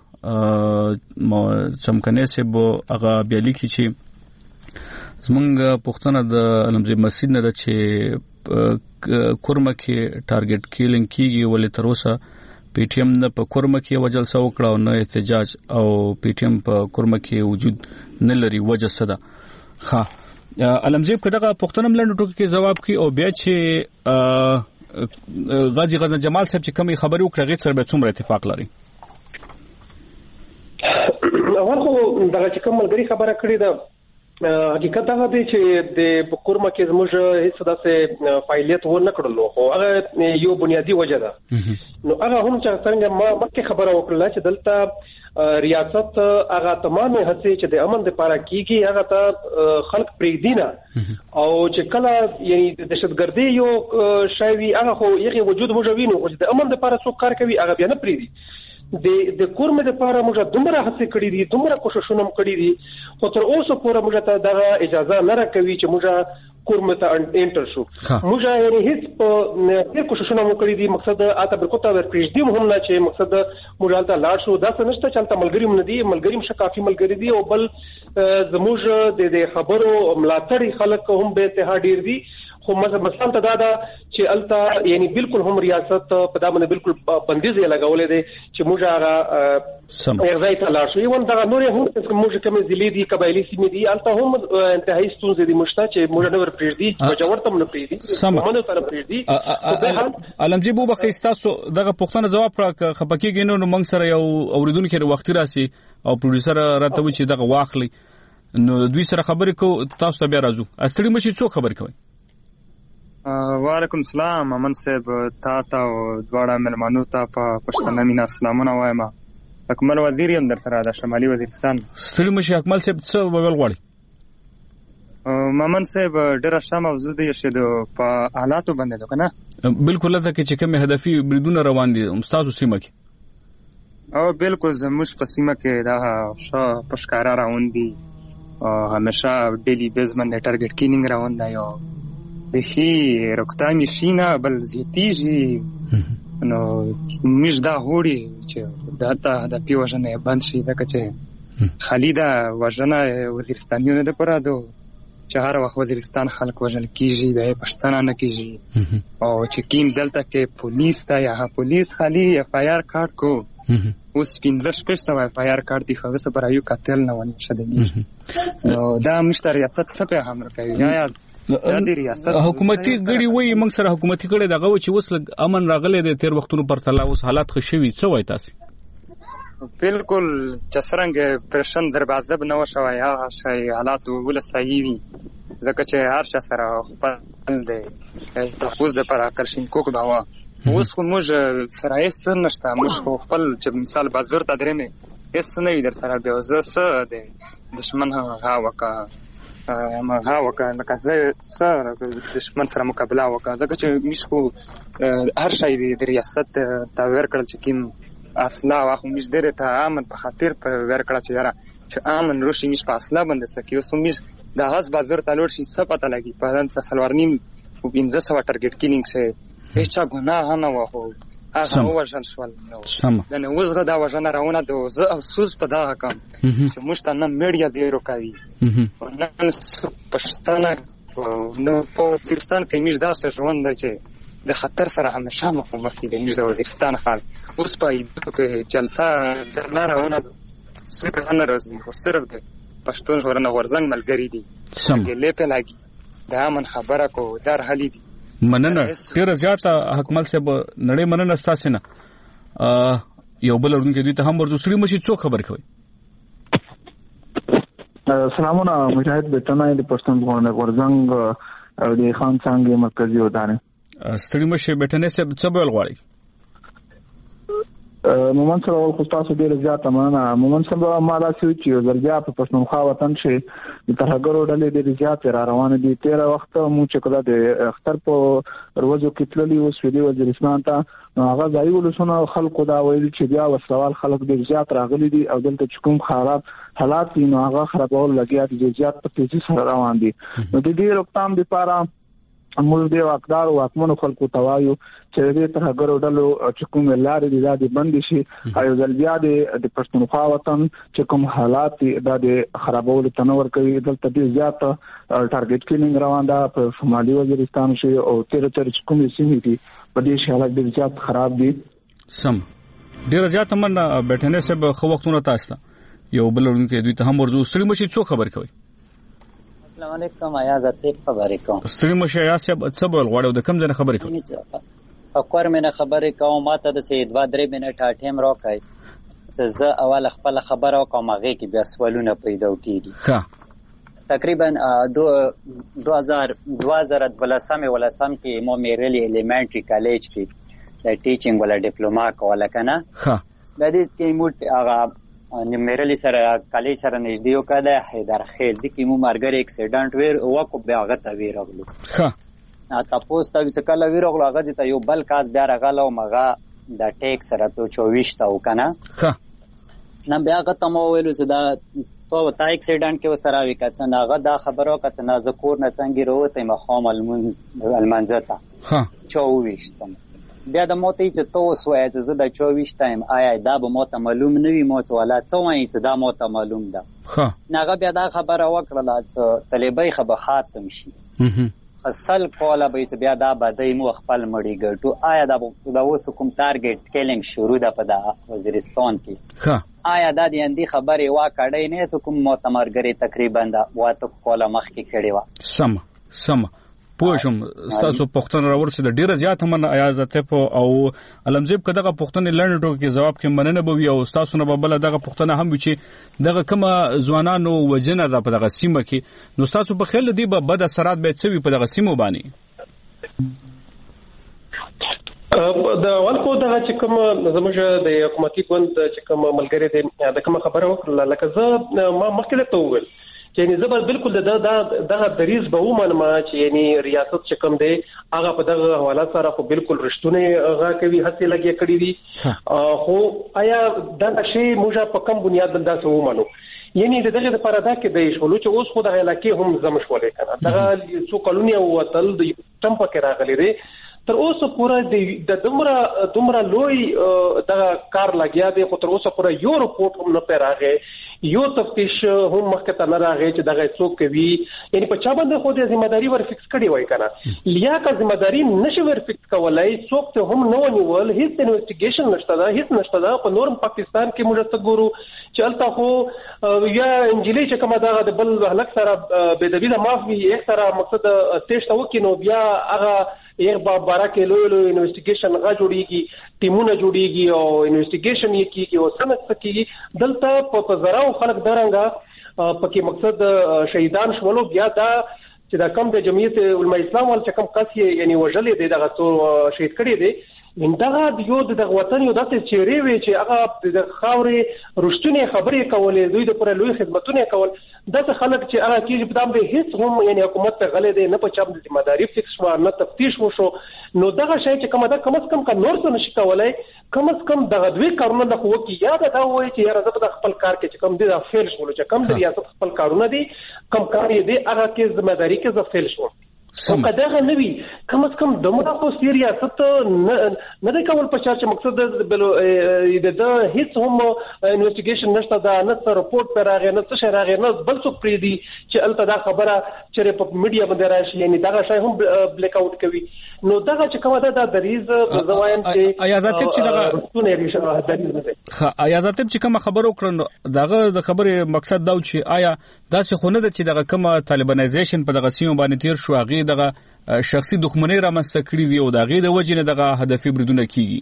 چمکنه سه بو هغه بیالي کې چې زمونږ پښتنه د علمزی مسجد نه چې کورمه کې ټارګټ کیلینګ کیږي ولې تر اوسه پی ټی ایم نه په کورمه کې وجلسه وکړه او نه احتجاج او پی ټی ایم په کورمه کې وجود نه لري وجه صدا ها علمزی په دغه پښتنه ملنډ ټوکی کې جواب کوي او بیا چې غازی غزن جمال صاحب چې کومي خبري وکړه غیر سره به څومره اتفاق لري اول خو دغه چې کوم ملګری خبره کړې ده حقیقت دا دی چې د کورمه کې زموږ هیڅ داسې فعالیت و نه کړلو خو هغه یو بنیادی وجه ده نو هغه هم چې څنګه ما مکه خبره وکړه چې دلته ریاست هغه تمامه هڅې چې د امن لپاره کیږي هغه ته خلق پریدینه او چې کله یعنی د دهشتګردي یو شایوي هغه خو یې وجود موجوینو او د امن لپاره څوک کار کوي هغه بیا نه پریدي د کورمه لپاره موږ دومره هڅې کړې دي دومره کوششونه کړې دي خو تر اوسه پورې موږ ته دا اجازه نه راکوي چې موږ کورمه ته انټر شو موږ یعنی هیڅ په کوششونه کړې دي مقصد اته برکوته ورپریږدي هم نه چې مقصد موږ ته لاړ شو دا څه نشته چې تل ملګری مون دي ملګری مشکافي ملګری دي او بل زموږ د خبرو ملاتړي خلک هم به اتحاد ډیر دي خو مثلا ته دا چې التا یعنی بالکل هم ریاست په دا باندې بالکل بندیز یې لګولې دي چې موږ هغه ځای ته لاړ شو یو دا نور هم موږ کوم ځلې دي قبایلی سیمې دي التا هم انتهایی ستونزې دي مشته چې موږ نه ورپریږدي چې جوړته نه پریږدي موږ نه پریږدي علمجی بو بخښتاسو دغه پښتنه جواب خپکیږي نو موږ سره یو اوریدونکو وخت راسي او پروډوسر راته و چې دغه واخلي نو دوی سره خبرې کو تاسو ته بیا راځو استړي مشي څو خبرې کوي وعلیکم السلام امن صاحب تا دواړه ملمانو ته په پښتنه مینا سلامونه وایم اکمل وزیر هم در سره د شمالي وزیرستان ستړي مشي اکمل صاحب څه ویل غواړي مامن صاحب ډېر ښه موضوع دی چې په حالاتو باندې ده کنه بالکل لته چې کوم هدفي بریدونه روان دي مستاسو سیمه کې او بالکل زموږ په سیمه کې دا ښه پښکارا روان دي همیشه ډیلی بیز باندې ټارګټ کینینګ روان دی او بخي رکتامي شینه بل زیتیږي نو مش دا هوري چې داته د پیوژنه بند شي دا چې خالدا وژنه وزیرستانیونه د پره دو چې هر وخت وزیرستان خلک وژل کیږي د پښتنه نه کیږي او چې کیم دلته کې پولیس ته یا پولیس خالي اف آی آر کارت کو اوس 15 اف آی آر کارت دی خو سره برایو قتل نه ونی شته نو دا مشتریات څه په هم کوي یا حکومتي غړي وایي موږ سره حکومتي غړي دغه و چې اوس امن راغله د تیر وختونو پر تلا اوس حالات خشوي څه وای تاسو بالکل چسرنګ پرشن دروازه بنو شوی یا شي حالات ول صحیح وي ځکه چې هر څه سره خپل دی تحفظ لپاره کرشین کوک دا و اوس موږ سره یې سن نشته موږ خپل چې مثال بازار ته درېمه هیڅ نه وي در سره به زه څه دی دشمن ها وکا ما ها وکا لکه زه سره دشمن سره مقابله وکا ځکه چې مشکو هر شي د ریاست ته ورکړل چې کیم اصلا واخو مش ډېر ته امن په خاطر پر ورکړه چې یاره چې امن روشي مش په اصلا باندې سکیو سمش د غاز بازار ته لور شي څه پته لګي په نن څه سلورنیم او 1500 ټارګټ کینینګ شه هیڅ ګناه نه و خو هغه وژن شول نو نه وزغه دا وژن راونه د زه افسوس په دا کم چې مشته نه میډیا زیرو کوي نن پښتانه نو په پاکستان کې مش دا څه ژوند چې د خطر سره همیشه مخامخ دي د وزیرستان ښار. اوس په کې جلسه نه روانه څه نه راځي، خو صرف د پښتون ژغورنه غورځنګ ملګري دي ګلې په لاګي دا من خبره کو در حلی دي. مننه ډیره زیاته حکمل صاحب، نړۍ مننه ستاسو نه. یو بل ورونکو دوی ته هم ورځو سړي مشي څو خبر کوي. سلامونه مجاهد بتنه د پښتون ژغورنه غورځنګ او د خان څنګه مرکزی ودانه ستړي مشه بټنه څه بل غواړي. مومن سره ول خو تاسو ډیر زیاته مننه. مومن سره مالا چې ورځیا په پښتونخوا وطن شي د ترهګرو ډلې ډیر زیات را روان دي. 13 وخت مو چې کله د اختر په ورځو کې تللی و سویلي وزیرستان ته، هغه ځای ولسونه خلکو دا ویل چې بیا وسوال خلک ډیر زیات راغلي دي او دلته چې کوم خراب حالات دي نو هغه خرابول لګیا دي، زیات په تیزی سره روان دي. نو د دې روکتام لپاره موږ د واقدار او حکومت خلکو توایو چې دې ترهګرو ډلو چې کوم لارې دي دا بند شي او ځل بیا د پښتونخوا وطن چې کوم حالات دا د خرابولو تنور کوي. دلته ډیر زیات ټارګټ کینینګ روان ده په شمالي وزیرستان شي او تیر چې کوم سیمې دي په دې حالات ډیر زیات خراب دي. سم ډیر زیات من بیٹھنے سے خو وختونه تاسو یو بل ورونکو دوی ته هم ورځو سړي مشي څو خبر کوي. السلام علیکم، آیاز اطیب خبرې کوم. ستړي مشه یا صاحب څه بول غواړو د کم ځنه خبرې کوي. اکور مینه خبرې کوم، ماته د 2-3 منټه ټایم راکای چې زه اول خپل خبره کوم، هغه کې بیا سوالونه پیدا کیږي. ها تقریبا 2012 کې مو میرلی الیمنټری کالج کې د ټیچینګ ولا ډیپلوما کوله کنه. ها د دې کې مو هغه میرلی سره کالج سره نږدې وکړه حیدر خیل د کې مو مرګر اکسیډنټ ویر وکړ بیا هغه ته ویرغلو. ها تاسو ته چې کله ویرغلو هغه ته یو بل کاس بیا راغلو مغه د ټیک سره په 24 تا وکنه. ها نن بیا هغه ته مو ویلو چې دا تو تا اکسیډنټ کې وسره وکړه نه هغه دا خبرو کته نه ذکر نه څنګه وروته مخام المنځتا. ها 24 بیا د موته چې تاسو وایي چې زه د 24 ټایم آیا دا به موته معلوم نه وي، موته ولا څه وایي چې دا موته معلوم ده. ها ناغه بیا دا خبره وکړه چې طالبای خبر خاتم شي. اصل کوله به چې بیا دا بدای مو خپل مړی ګټو. آیا دا اوس کوم ټارګټ کیلینګ شروع ده په وزیرستان کې؟ ها آیا دا د اندی خبره وا کړی نه چې کوم معتمرګری تقریبا دا واته کوله مخ کې کړي وا. سم پوښم تاسو پښتون راورسې د ډیره زیات هم ایازته په او علمزیب کداغه پښتون لنډو کې جواب کې مننه بوي او تاسو نه بل دغه پښتون هم چې دغه کومه ځوانانو وجنه ده په دغه سیمه کې نو تاسو په خیال دی به بد اثرات به څه وي په دغه سیمه باندې. د ولکو دغه چې کوم زموږ د حکومتي ګوند چې کوم ملګری دی د کوم خبره وکړه لکه زه ما مخکې ته وویل یعنی زبر بالکل دغه دریز به ومنم چې یعنی ریاست چې کوم دی هغه په دغه حواله سره خو بالکل رښتونه هغه کوي هڅه لګي کړی دي. خو آیا دا شی موږ په کوم بنیاد دلته ومنو؟ یعنی دغه لپاره دا کې د شولو چې اوس خو د علاقې هم زم شولې کنه دغه څو کلونی او تل د ټمپ کې راغلي دي تر اوسه پورا د دومره لوی دغه کار لګیا دی خو تر اوسه پورا یو رپورټ هم نه پیراغه یو تفتیش هم مخکې ته نه راغی چې دغه څوک کوي یعنی په چا باندې خو د ځمېداري ور فکس کړي وای کنه لیاقه ځمېداري نشي ور فکس کولای څوک ته هم نو نیول هیڅ انویسټیګیشن نشته دا په نورم پاکستان کې موږ څه ګورو چې الته خو یا انجلی چې کومه دا د بل هلک سره بدوی د مافي یک سره مقصد تېشته وکینو بیا هغه یک بارا کې لوی انویسټیګیشن غا جوړیږي ټیمونه جوړیږي او انویسټیګیشن یې کیږي او سمڅ کیږي دلته په زراو خلک درنګا پکې مقصد شهیدان شولو بیا دا چې دا کم د جمعیت علماء اسلام ول چې کم قصې یعنی وجلې دي دغه څو شهید کړي دي دغه یو د وطن یو داسې چیرې وي چې هغه د خاورې رښتونی خبرې کولې دوی د پر لوی خدمتونه کول دغه خلک چې هغه کېږي په دام به هیڅ هم یعنی حکومت ته غلې دي نه په چم د ذمہداري فکس شو نه تفتیش وشو نو دغه شی چې کومه دا کم از کم کا نور څه نشي کولای کم از کم دغه دوی کارونه د خو کې یاد دا وایي چې یاره زه په خپل کار کې چې کم دي دا فیل شول چې کم د ریاست خپل کارونه دي کم کار دي هغه کې ذمہداري کې ز فیل شول او کداغه نوی کم از کم دمره خو ریاست نه د کول په چارچ مقصد د هیڅ هم انویسټیګیشن نشته دا نه رپورټ پر راغی نه څه راغی نه بل څه پری دي چې الته دا خبره چې په میډیا باندې راشي یعنی دا شای هم بلیک اوټ کوي نو دا چې کومه دا دریز زوایم چې ایازاتب چې دا څونه ریشه دریز نه ښه ایازاتب چې کومه خبر وکړو داغه د خبرې مقصد دا چې آیا داسې خونه ده چې دغه کومه طالبانایزیشن په دغه سیمه باندې تیر شو هغه دغه شخصي دښمنۍ رامنځته کړې دي او دغه د وجې نه دغه هدفي بریدونه کیږي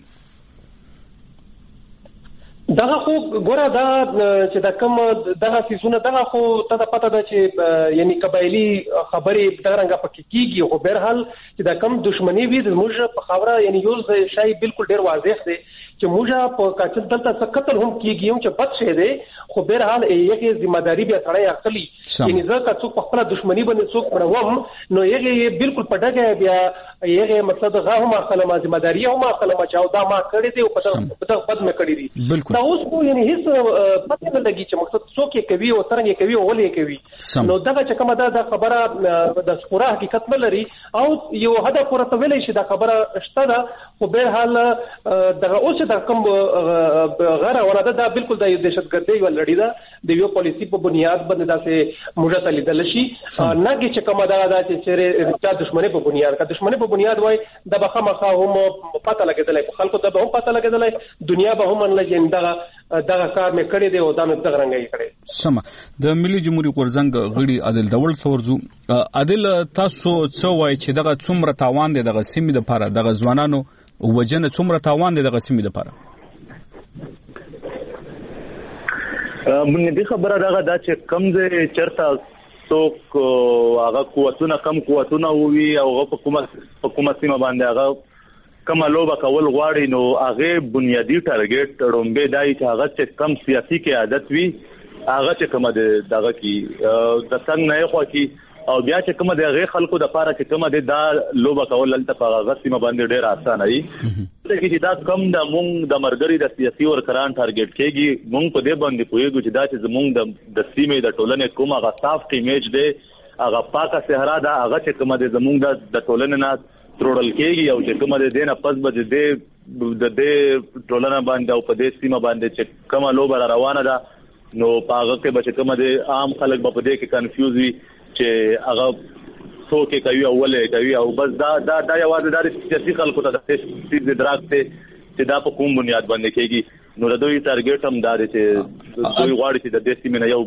دغه خو ګوره دا چې دا کوم دغه سیسونه دغه خو ته پته ده چې یعنی قبایلی خبرې دغه رنګه پکې کیږي خو به هر حال چې دا کوم دښمنی وي د موږ په خبره یعنی یو شای بالکل ډیر واضح دی چې موږ په کاچل دلته څه قتل هم کیږي چې بد شه دی خو به هر حال یې ذمہداری بیا سړی اخلي یعنی ځکه څوک په خپل دښمنی باندې څوک پړوم نو یې بالکل پټه بیا یې مطلب غا هم اخلم ذمہداری هم اخلم چې دا ما کړی دی او په بد مې کړی دی دا اوس خو یعنی هیڅ پته نه لګي چې مقصد څوک یې کوي او څنګه کوي او ولې کوي نو دا چې کومه دا خبره د پوره حقیقت نه لري او یو هدف پوره ویلې شي دا خبره شته ده خو به حال دغه اوس دا کوم غره ولاده دا بالکل د دهشتګردۍ ول لړۍ ده د یو پالیسی په بنیاد باندې دا سه موږ ته لیدل شي نه چې کومه دا چې چیرې دښمنۍ په بنیاد کا دښمنۍ په بنیاد وای د بخمخه هم پته لګیدلای خلکو ته هم پته لګیدلای دنیا به هم نه لګین دغه کار مې کړی دی او دا مې دغه رنګي کړی سم د ملي جمهوریت غورځنګ غړي عادل دول څورځو عادل تاسو څو وای چې دغه څومره تاوان دی دغه سیمې د پاره دغه ځوانانو وجنه څومره تاوان دی دغه سیمې د پاره بنیادی خبره دا چې کم دې چرته څوک هغه قوتونه وي او هغه په کومه سیمه باندې هغه کومه لوبه کول غواړي نو هغه بنیادی ټارګټ رومبه دای چې هغه چې کم سیاسي قیادت وي هغه چې کومه دغه کی د څنګه نه خو کی او بیا چې کومه دغه خلکو د پاره چې کومه دا لوبه کول لته په هغه سیمه باندې ډیر آسان دی چې دا کم د مونږ د مرګري د سیاسي ورکران ټارګټ کېږي مونږ په دې باندې پوهیږو چې دا چې زمونږ د سیمې د ټولنې کوم هغه صاف ایمیج دی هغه پاکه صحرا ده هغه چې کومه د زمونږ د ټولنې نه ترول کېږي او چې کومه د دینه پس به د دې ټولنه باندې او په دې سیمه باندې چې کومه لوبه روانه ده نو پاغه کې به کومه د عام خلک په دې کې کنفیوز وي چې هغه څوک کوي او ولې کوي او بس دا یوازې د سیاسي خلکو ته د دې دراکته چې دا په کوم بنیاد باندې کېږي نو د دوی ټارګټ هم دا دی چې دوی غواړي چې د دې سیمې یو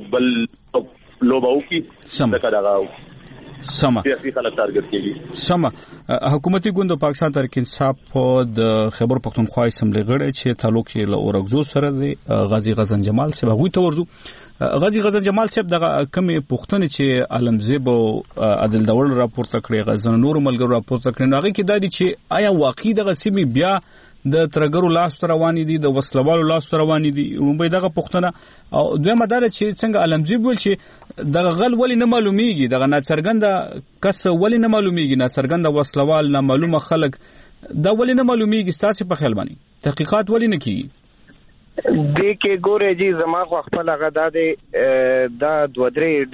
بل لوبه وکړي څنګه دا سم سیاسي خلک ټارګټ کېږي سم حکومتي ګوند پاکستان تحریک انصاف د خیبر پختونخوا اسمبلی غړي چې تعلق یې له اورګزو سره دی غازی غزن جمال صاحب هغه ته ورځو غازی غزن جمال صاحب دغه کمې پښتنې چې عالمزیب او عادل دول راپورته کړی غزن نور ملګرو راپورته کړی هغه کې دا دي چې آیا واقعي دغه سیمې بیا د ترګرو لاس روانې دي د وسلوالو لاس روانې دي ومبي دغه پښتنه او دویمه دا چې څنګه عالمزیب ول چې دغه غل ولې نه معلومیږي دغه ناڅرګنده کس ولې نه معلومیږي ناڅرګنده وسلوال نه معلومه خلک دا ولې نه معلومیږي ستاسو په خیال باندې تحقیقات ولې نه کیږي دې کې ګوره جی زما خو خپل هغه دا دوه درې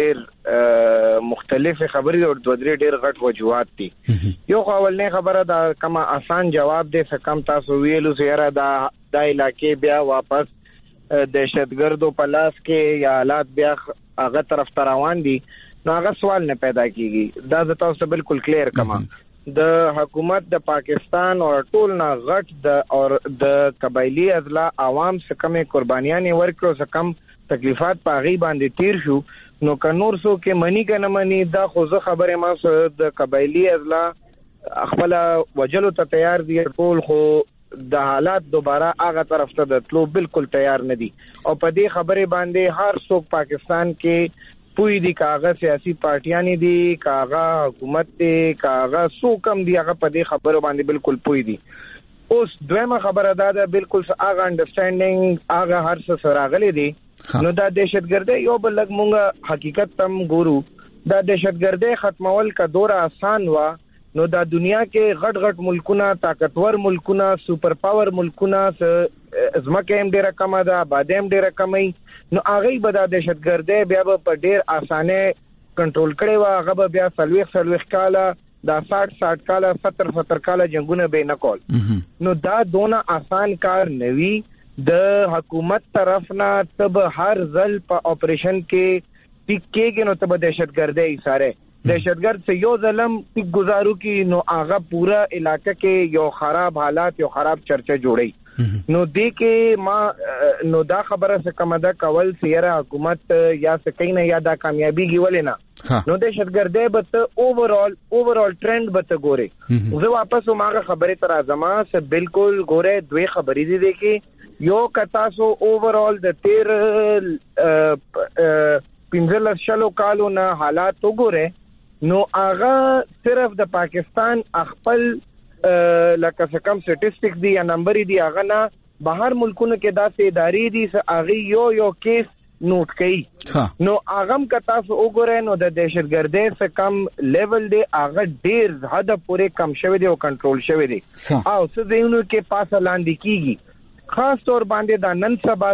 ډېر مختلف خبرې او دوه درې ډېر غټ وجوهات دي یو اولنې خبره دا کما آسان جواب دی څه کم تاسو ویلو سره دا علاقې بیا واپس دهشتګردو په لاس کې یا حالات بیا هغه طرف ته روان دي نو هغه سوال نه پیدا کیږي دا د تاسو بالکل کلیر کما د حکومت د پاکستان او ټول نه غټ د قبایلی اضلاع عوام څخه کمې قربانیاں ورکړو څخه کم تکلیفات پاغي باندې تیر شو نو کنور سو کې منی کنه منی دا خو زه خبره ما د قبایلی اضلاع خپل وجلو ته تیار دي ټول خو د حالات دوباره هغه طرف ته د تلو بالکل تیار نه دي او په دې خبره باندې هر څوک پاکستان کې پوی دی کاغه سیاسی پارټیانی دی کاغه حکومت دی کاغه سو کم دی هغه په دې خبرو باندې بالکل پوی دی اوس دویمه خبره ده بالکل هغه انډرستانډینګ هغه هر څه سره غلي دی نو دا دهشتګردي یو بل لګ مونږه حقیقت تم ګورو دا دهشتګردي ختمول کا دور آسان وا نو دا دنیا کې غټ غټ ملکونه طاقتور ملکونه سپر پاور ملکونه زمکه هم ډیره کم ده آبادی هم ډیره کمي نو هغه به د دهشتګردي بیا په ډیر اسانه کنټرول کړي وا هغه بیا سلويخ کاله دا 60 کاله 70 کاله جنگونه به نه کول نو دا دونه آسان کار نوي د حکومت طرف نه تب هر ځل په اپریشن کې ټیک کېږي نو ته به دهشتګردۍ ساره دهشتګرد سے یو ظلم ټیک گزارو کی نو هغه پورا علاقہ کې یو خراب حالات یو خراب چرچا جوړي نو دې کې ما نو دا خبره څه کومه دا کول سیاره حکومت یا سکینه یا دا کامیابی ګولې نه نو دهشتګردۍ به اوورال ټرند به ته ګوري زه واپس ماغه خبره تر ازما سه بالکل ګوره دوی خبرې دي کې یو کتا سو اوورال د 15 شلو کالو نه حالات وګوره نو هغه صرف د پاکستان خپل لکه څه کم سټیسټکس دی یا نمبر دی هغه نه بهر ملکونو کې داسې ادارې دي چې هغه یو کیس نوٹ کړي نو هغه که تاسو وګورئ نو د دهشتګردۍ څخه کم لیول دی هغه ډیر حد پورې کم شوی دی او کنټرول شوی دی او څه ځایونو کې پاسه لاندې کیږي خاص طور باندې دا نن سبا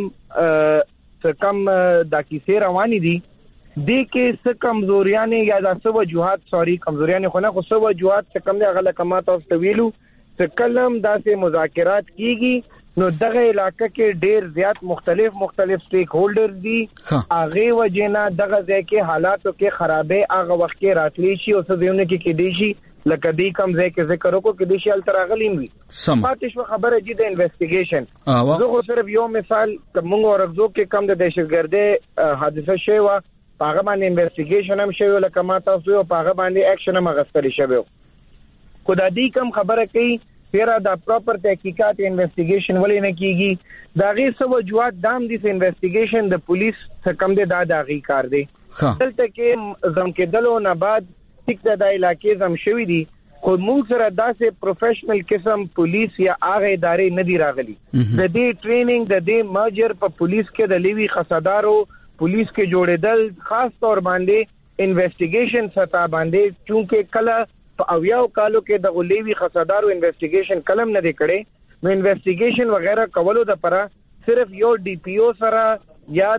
څه کم دا کیسې روانې دي دې کې څه کمزوریانې یا دا څه وجوهات کمزوریانې خو نه خو څه وجوهات څه کم دی هغه لکه ما تاسو ویلو څه کلم داسې مذاکرات کیږي نو دغه علاقه کې ډیر زیات مختلف سټیک هولډرز دي هغه وجینا دغه ځای کې حالاتو کې خرابې هغه وخت کې راتلی شي او څه دیونه کې دی شي لکه دې کم ځای کې ذکر وکړو کې د شیل تراغلیم وي پاتې شو خبره جدي انویسټیګیشن زه خو صرف یو مثال کوم ورغزو کې کم د دهشتګردۍ حادثه شوی و هغه باندې انویسټیګیشن هم شوی لکه ما تاسو یو هغه باندې اکشن هم غوښتل شوی خو دا دې کم خبره کوي پیرا دا پراپر تحقیقات انویسټیګیشن ولې نه کیږي دا غي سو وجوهات دام دي انویسټیګیشن د پولیس څخه کم دي دا غي کار دی دلته کې زم کېدلو نه بعد ټیک د علاقې زم شوی دي خو موږ سره داسې پروفیشنل قسم پولیس یا هغه ادارې نه دی راغلي د دې ټریننګ د دې مرجر په پولیس کې د لیوي خصدارو پولیس کې جوړېدل خاص طور باندې انویسټیګیشن سطح باندې چونکه کله په اویاو کالو کې د غلیوي خصدارو انویسټیګیشن کلم نه دی کړي نو انویسټیګیشن وغیرہ کولو د پره صرف یو ډي پی او سره یا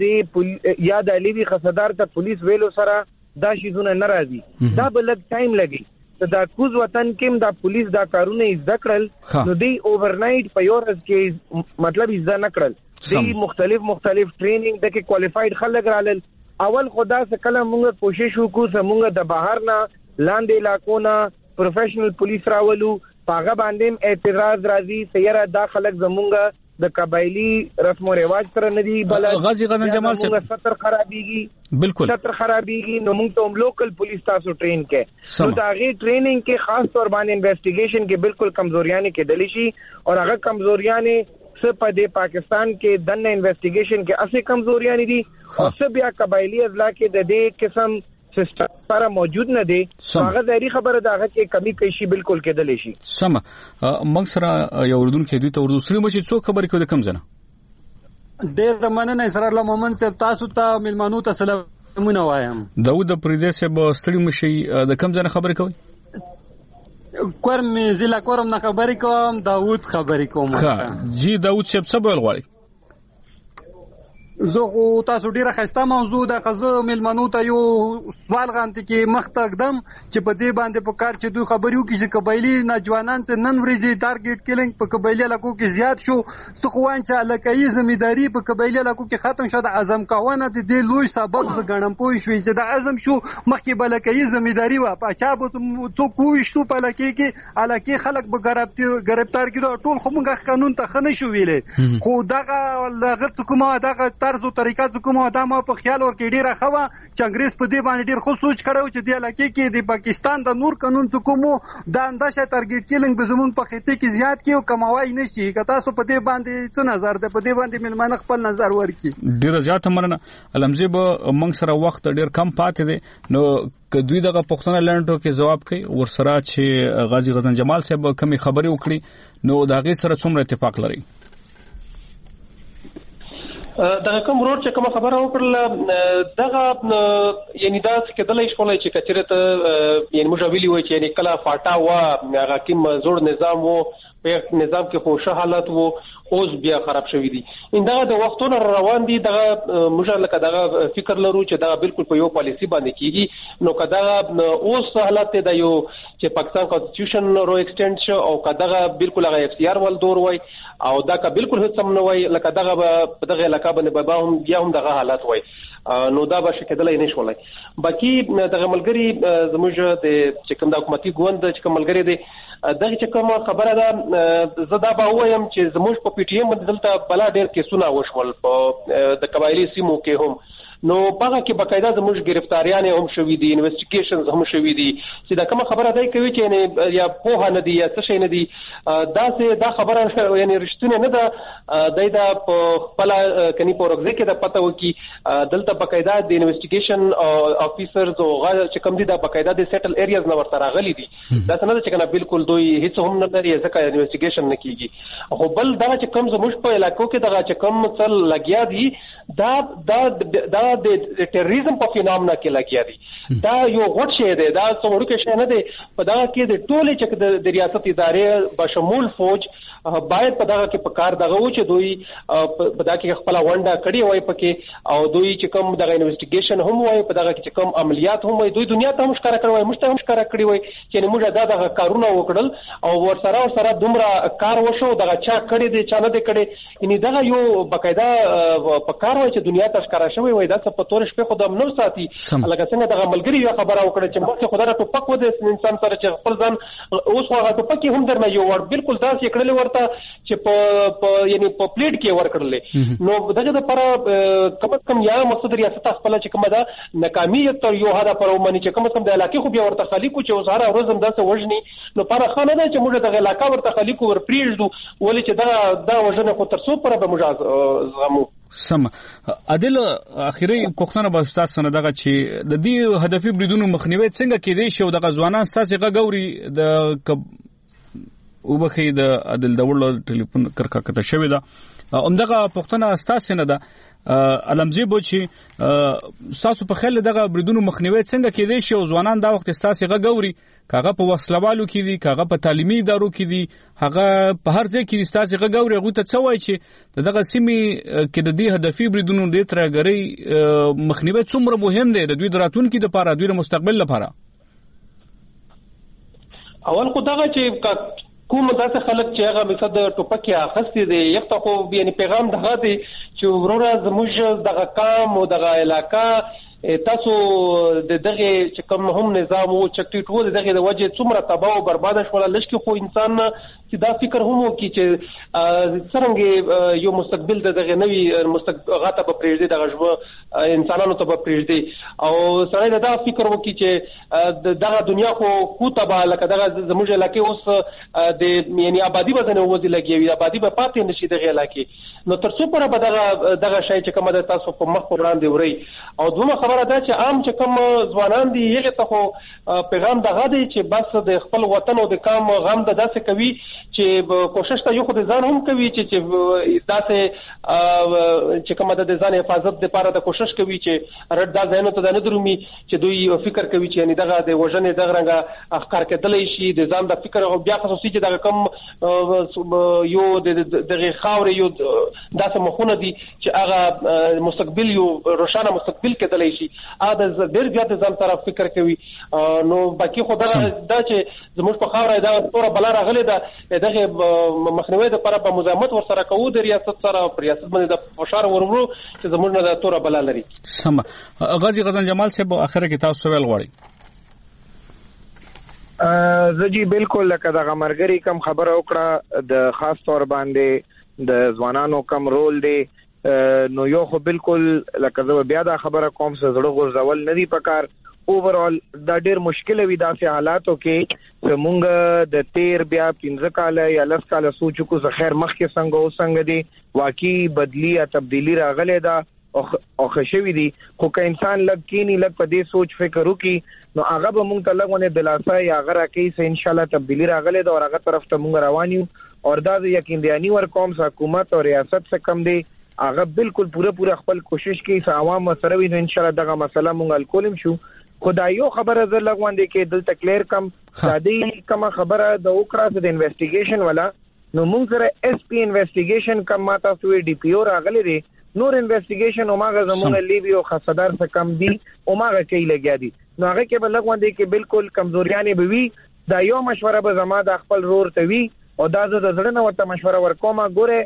د لیوي خصدار ته پولیس ویلو سره دا شیزونه ناراضي دا بلګ ټایم لګي دا کوز وطن کې دا پولیس دا کارونه ذکرل نو دی اوورنایټ په یو ورځ کې مطلب یې نه کړل دی مختلف ټریننګ د کې کوالیفاید خلک رالل اول خدا څخه کله موږ کوشش وکړو چې موږ د بهر نه لاندې علاقو نه پروفیشنل پولیس راولو هغه باندې اعتراض راځي سیاره دا خلک زمونږ د قبایلی رسم او رواج سره ندي بل غازی غزن جمال سے سطر خرابيږي بالکل سطر خرابيږي نو موږ ته لوکل پولیس تاسو ټرین کې نو دا غي ټریننګ کې خاص طور باندې انویسټیګیشن کې بالکل کمزوریاں کې دلی شي او هغه کمزوریاں څه په دې پاکستان کې دنه انویسټیګیشن کې اسه کمزوریاں دي او څه بیا قبایلی اضلاع کې د دې قسم سیستم سره موجود نه دی هغه ځری خبره داغه کې کمی کوي بالکل کېدلی شي سم موږ سره یو اردن کې دي ته اردو سره مشي څو خبرې کوي کم زنه ډېر مننه اسرار الله مومن صاحب تاسو ته ملمنو ته سلامونه وایم داوود پردیس صاحب ستړي مشي د کم زنه خبرې کوي کورم ضلع کورم نه خبرې کوم داوود خبرې کوم ها جی داوود صاحب څه بول غواړي زه تاسو ډیره خسته موضوع د قزو ملمنو ته یو سوال غانتی کې مخ تقدم چې په دې باندې په کار چې دوی خبريو کې چې قبایلی نوجوانان څخه نن ورځې ټارګټ کیلینګ په قبایلی علاقو کې زیات شو څخوان چې علاقايي ځمېداري په قبایلی علاقو کې ختم شو د اعظم کاونه د دې لوی سبب غنم پوي شوې چې د اعظم شو مخکې بلکې ځمېداري وا په چا به څو کوښتو په لکه کې علاقايي خلک به گرفتار کړي ټول خو موږ قانون ته خنه شو ویلې خو دغه لغت کومه دغه طرز او طریقات کومه ادمه په خیال ور کې ډیره خوا چې انګريز په دې باندې ډیر خو سوچ کړو چې د علاقې کې د پاکستان د نور قانون کومو د انداشه ټارګټ کیلینګ به زمون په خطه کې زیات کیو کموای نشي که تاسو په دې باندې څه نظر ده په دې باندې ملمنه خپل نظر ورکړي ډیره زیات مننه علمزی به موږ سره وخت ډیر کم پاتې دي نو کدوې دغه پښتنه لانډو کې جواب کوي ورسره چې غازی غزن جمال صاحب کمی خبري وکړي نو دا غي سره څومره اتفاق لري دغه کوم روډ چې کوم خبره وکړل دغه یعنی دا کېدلای شي چې کچره ته یعنی موږ ویلي وای چې یعنی کله فاټا وا هغه کوم زوړ نظام وو په نظام کې خوشا حالت وو اوس بیا خراب شوی دي انده د وختونو روان دي دغه موږ لکه دغه فکر لرو چې دا بالکل په یو پالیسی باندې کیږي نو کدا اوس حالت د یو چې پاکستان کانسټیټیوشن رو ایکسټند شو او کدا بالکل هغه اف سی آر ول دور وای او دا کا بالکل هیڅ سم نه وای لکه دغه علاقہ باندې به هم بیا هم دغه حالت وای نو دا به شکدلای نه شولای باقي دغه ملګری زموږ د چې کوم د حکومتي ګوند چې کوم ملګری دی دغه چې کوم خبره ده زه دا به وایم چې زموږ په پی ټی ایم باندې دلته بلا ډېر کیسونه وشول په د قبایلی سیمو کې هم نو هغه کې بقاعده زموږ گرفتاریان هم شوې دي انویسټیګیشنز هم شوې دي چې دا کومه خبره ده کوي چې یا په نه دي یا څه شي نه دي دا خبره یعنی رښتینه نه ده دا په خپل کني پروګرام کې د پته وکي دلته بقاعده د انویسټیګیشن افیسرز او غاړه چې کوم دي دا بقاعده د سیټل ایریاز نه ورته راغلي دي دا څنګه چې کنه بالکل دوی هیڅ هم نه لري ځکه انویسټیګیشن نه کیږي خو بل دا چې کوم زموږ په علاقو کې دغه چې کوم څل لګیا دي دا د ټیرریزم په فینامنا کې لګیا دي دا یو غټ شی دی دا څومره کې شي نه دی په دا کې د ټولې چې د ریاست ادارې بشمول فوج باید په دغه کې په کار دغه و چې دوی په دا کې خپل ونده کړي وای پکې او دوی چې کوم دغه انویسټیګیشن هم وای په دغه کې چې کوم عملیات هم وای دوی دنیا ته هم ښکارا کړی وای مشته هم ښکارا کړی وای چې موږ دغه کارونه وکړل او ورسره دومره کار وشو دغه چا کړی دی چا نه دی کړی یعنی دغه یو بقاعده په کار وای چې دنیا ته ښکارا شوی وای دا څه په تور شپه خدام نو ساتي لکه څنګه دغه ملګری یو خبره وکړه چې موږ خدای ته ټوپک و د انسان سره چې خپل ځان اوس هغه ټوپک هم درنه یو ور بالکل داسې کړل ورته چې په یعنی په پلیټ کې ور کړل نو دغه د پر کم یا مقصد ریاست خپل چې کومه ده ناکامیت تر یو هدا پر ومني چې کم د علاقې خو بیا ورته خلیکو چې اوس هر ورځ هم داسې وژني نو پر خانه ده چې موږ دغه علاقې ورته خلیکو ور پریږدو ولې چې دا وژنه خو تر څو پر به موږ زغمو سم عادل اخیری پښتنه به استاد سره دغه چې د دې هدفي بریدونو مخنیوي څنګه کېدای شي او دغه ځوانان ستاسو غوړي د وبخې د عادل دولو ټلیفون کرکا کته شوې ده همدغه پښتنه ستاسو نه ده علمزی بو چې تاسو په خل دغه بریدونو مخنیوي څنګه کېدای شي او ځوانان دا وخت تاسو غوړي کاغه په وسلوالو کې دي کاغه په تعلیمي ادارو کې دي هغه په هر ځای کې تاسو غوړي غو ته څه وای چې دغه سیمې کې د دې هدفي بریدونو د ترګری مخنیوي څومره مهم دی د دوی دراتونکو لپاره دوی مستقبل لپاره اول خو دغه چې کوم داسې خلک چې هغه مثلا د ټوپک یا خستې دي یو ته خو یعنی پیغام دغه دی چې ورونه زموږ دغه کام او دغه علاقہ تاسو د دغه چې کوم هم نظام او چکټ ټول دغه د وجه څومره تباہ او برباد شول لشکې خو انسان چې دا فکر هم وکړي چې څنګه یو مستقبل دغه نوی غاټه په پریږدي دغه ژوند انسانانو ته په پریږدي او سره دا فکر وکړي چې دغه دنیا خو تباہ لکه دغه زموږ علاقې اوس د یعنی آبادی بدنه وځي لګي آبادی په پاتې نشي دغه علاقې نو تر څو پر به دغه شای چې کومه د تاسو په مخ وړاندې وري او دومره خبره ده چې عام چې کوم ځوانان دي هغه ته خو پیغام دغه دی چې بس د خپل وطن او د کام غم د داسې کوي چې کوشش ته یو خو د ځان هم کوي چې داسې چې کومه د ځان حفاظت لپاره د کوشش کوي چې رد دا ځینو ته نه درومي چې دوی فکر کوي چې یعنی دغه د وژنې دغه رنګه افکار کېدلای شي د ځان د فکر او بیا خصوصي چې دغه کم یو دغه خاورې یو داسې مخونه دي چې هغه مستقبل یو روشانه مستقبل کېدلای شي د ډېر زیات ځان سره فکر کوي نو باقي خو دا چې زموږ په خاوره دا تور بلا راغلي دا دغه مخنیوي د لپاره په مزاحمت ورسره کوو د ریاست سره په ریاست باندې د فشار ورورو چې زموږ نه د تور بلا لري سم غازی غزن جمال صاحب اخره کې تاسو ویل غواړي زجی بالکل لکه دغه مرګري کم خبره وکړه د خاص طور باندې د ځوانانو کم رول دی نو یو خو بالکل لکه زه بیا دا خبره کوم چې زړه غورځول نه دی پکار اوورال دا ډېر مشکل وي داسې حالاتو کې چې مونږ د تیر بیا 15 کال یا 10 کال سوچو کو خیر مخکې څنګه او څنګه دی واقعي بدلی یا تبدیلی راغله دا او خشوي دي خو که انسان لګ کینی لګ په دې سوچ فکر وکي نو هغه به مونږ ته لګونه دلاسه یا هغه راکې چې ان شاء الله تبدیلی راغله دا او هغه طرف ته مونږ روانیو اور دا یقین دیانی ور کوم حکومت او ریاست څخه کم دی هغه بالکل پوره خپل کوشش کوي چې عوام سره وي ان شاء الله دغه مسله مونږ الکولم شو خدایو خبره زر لګوان دي کې دلته کلیر کم سادي کما خبره د اوکرا د انویسټیګیشن ولا نو موږ سره اس پی انویسټیګیشن کم ماته سوی ډي پی او راغلي دي نور انویسټیګیشن اوماغه زموږ لیبي او خصدار څخه کم دي اوماغه کې لګیا دي نو هغه کې بل لګوان دي کې بالکل کمزوریانه به وي دا یو مشوره به زما د خپل رور ته وي او دا زه د زړه نه ورته مشوره ورکوم ګوره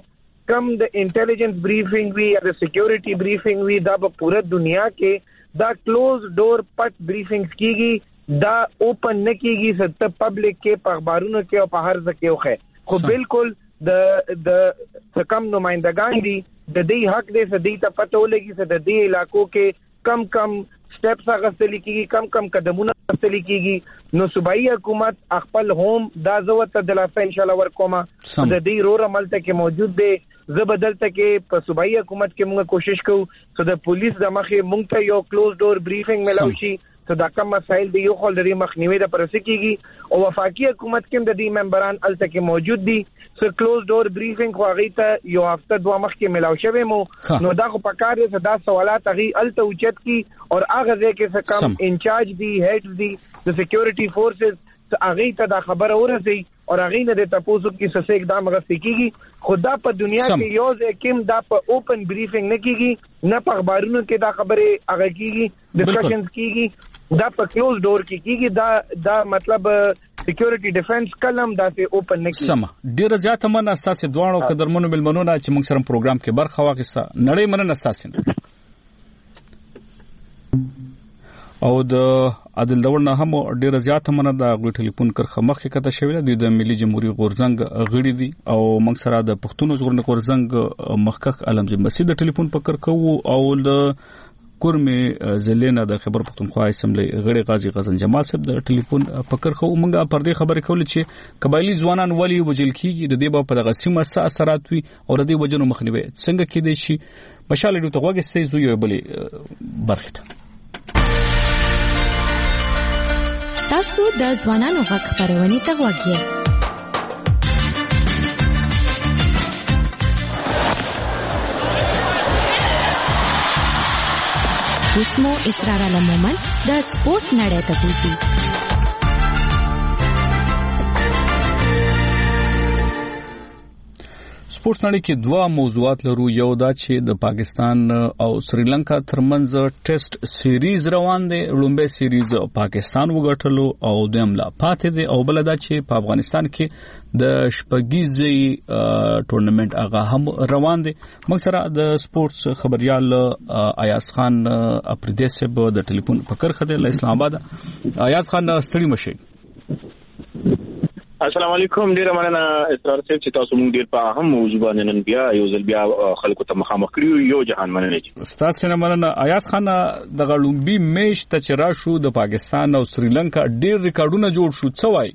کم د انټيليجنس بریفینګ وی یا د سکیورټي بریفینګ وی دا په پوره دنیا کې دا کلوز ډور پټ بریفینګز کیږي دا اوپن نه کیږي ست پبلک کې په اخبارونو کې او په هر ځای کې وخه خو بالکل د کم نمائندگان دي د دې حق دې سدي ته پته ولګي چې د دې علاقو کې کم سټیپس اغستل کیږي کم قدمونه اغستل کیږي نو صوبایي حکومت خپل هوم دا زوته د لاسه ان شاء الله ورکوما د دې رور عمل ته کې موجود دي زبدلته کې په صوبایي حکومت کې موږ کوشش کوو چې د پولیس د مخې موږ ته یو کلوز ډور بریفینګ ملو شي دا کوم مسائل دی یو خل لري مخنیوي د پرسه کیږي او وفاقي حکومت کې د دې ممبران الته کې موجود دي سو کلوز ډور بریفینګ خو غیته یو هفته دوه مخ کې ملاو شوی مو نو دا خو پکاره چې دا سوالات غي الته اوچت کی او هغه ځای کې څه کم انچارج دی هډز دی د سکیورټي فورسز هغه ته دا خبر اورسي او هغه نه د تاسو کې څه اقدام غوښتي کیږي خدا په دنیا کې یو ځکه دا په اوپن بریفینګ نه کیږي نه په اخبارونو کې دا خبره هغه کیږي ډسکشنز کیږي دا په کلوز ډور کې کیږي دا مطلب سکیورټي ډیفنس کلم دا په اوپن نه کیږي سم ډیر زیاته من اساس دوانو قدرمنو ملمنونه چې موږ سره پروګرام کې برخه واخیسته نړۍ مننه اساس او د عادل دورنه هم ډیر زیاته من د غوي ټلیفون کرخه مخه کته شویل د ملي جمهوریت غورزنګ غړي دي او موږ سره د پښتون غورزنګ مخکخ علمزي مسجد د ټلیفون پکر کوو او د کورمه زلینا د خبر پختونخوا اسمبلی غړي غازی غزن جمال صاحب د ټلیفون پکر خو مونږه پر دې خبرې کول چې قبایلی ځوانان ولی وجل کیږي د دې په دغه سیمه اثرات وي او د دې وجنو مخنیوي څنګه کېدای شي بشاله دوه غوږی سي زوی بلې برخه تاسو د ځوانانو غږ خبرونه ته وګورئ اسمو اسرار علمومن د سپورت نړۍ ته بوزي سپورت نړۍ کې دوه موضوعات لرو یو دا چې د پاکستان او سریلانکا ترمنځ ټیسټ سیریز روان دي لومبه سیریز پاکستان وګټلو او دویم لا پاتې دي او بل دا چې په افغانستان کې د شپږیزي ټورنمنت هغه هم روان دي موږ سره د سپورتس خبريال ایاز خان اپریدیسب د ټلیفون پکر خده له اسلام آباد ایاز خان ستړي مشي السلام علیکم ډیر مننه اسرار صاحب چې تاسو موږ ډیر په اهم موضوع باندې نن بیا یو ځل بیا خلکو ته مخامخ کړیو یو جهان مننه تاسو نه مننه ایاز خان د غړومبي میش ته چې راشو د پاکستان او سریلانکا ډیر ریکارډونه جوړ شو څه وای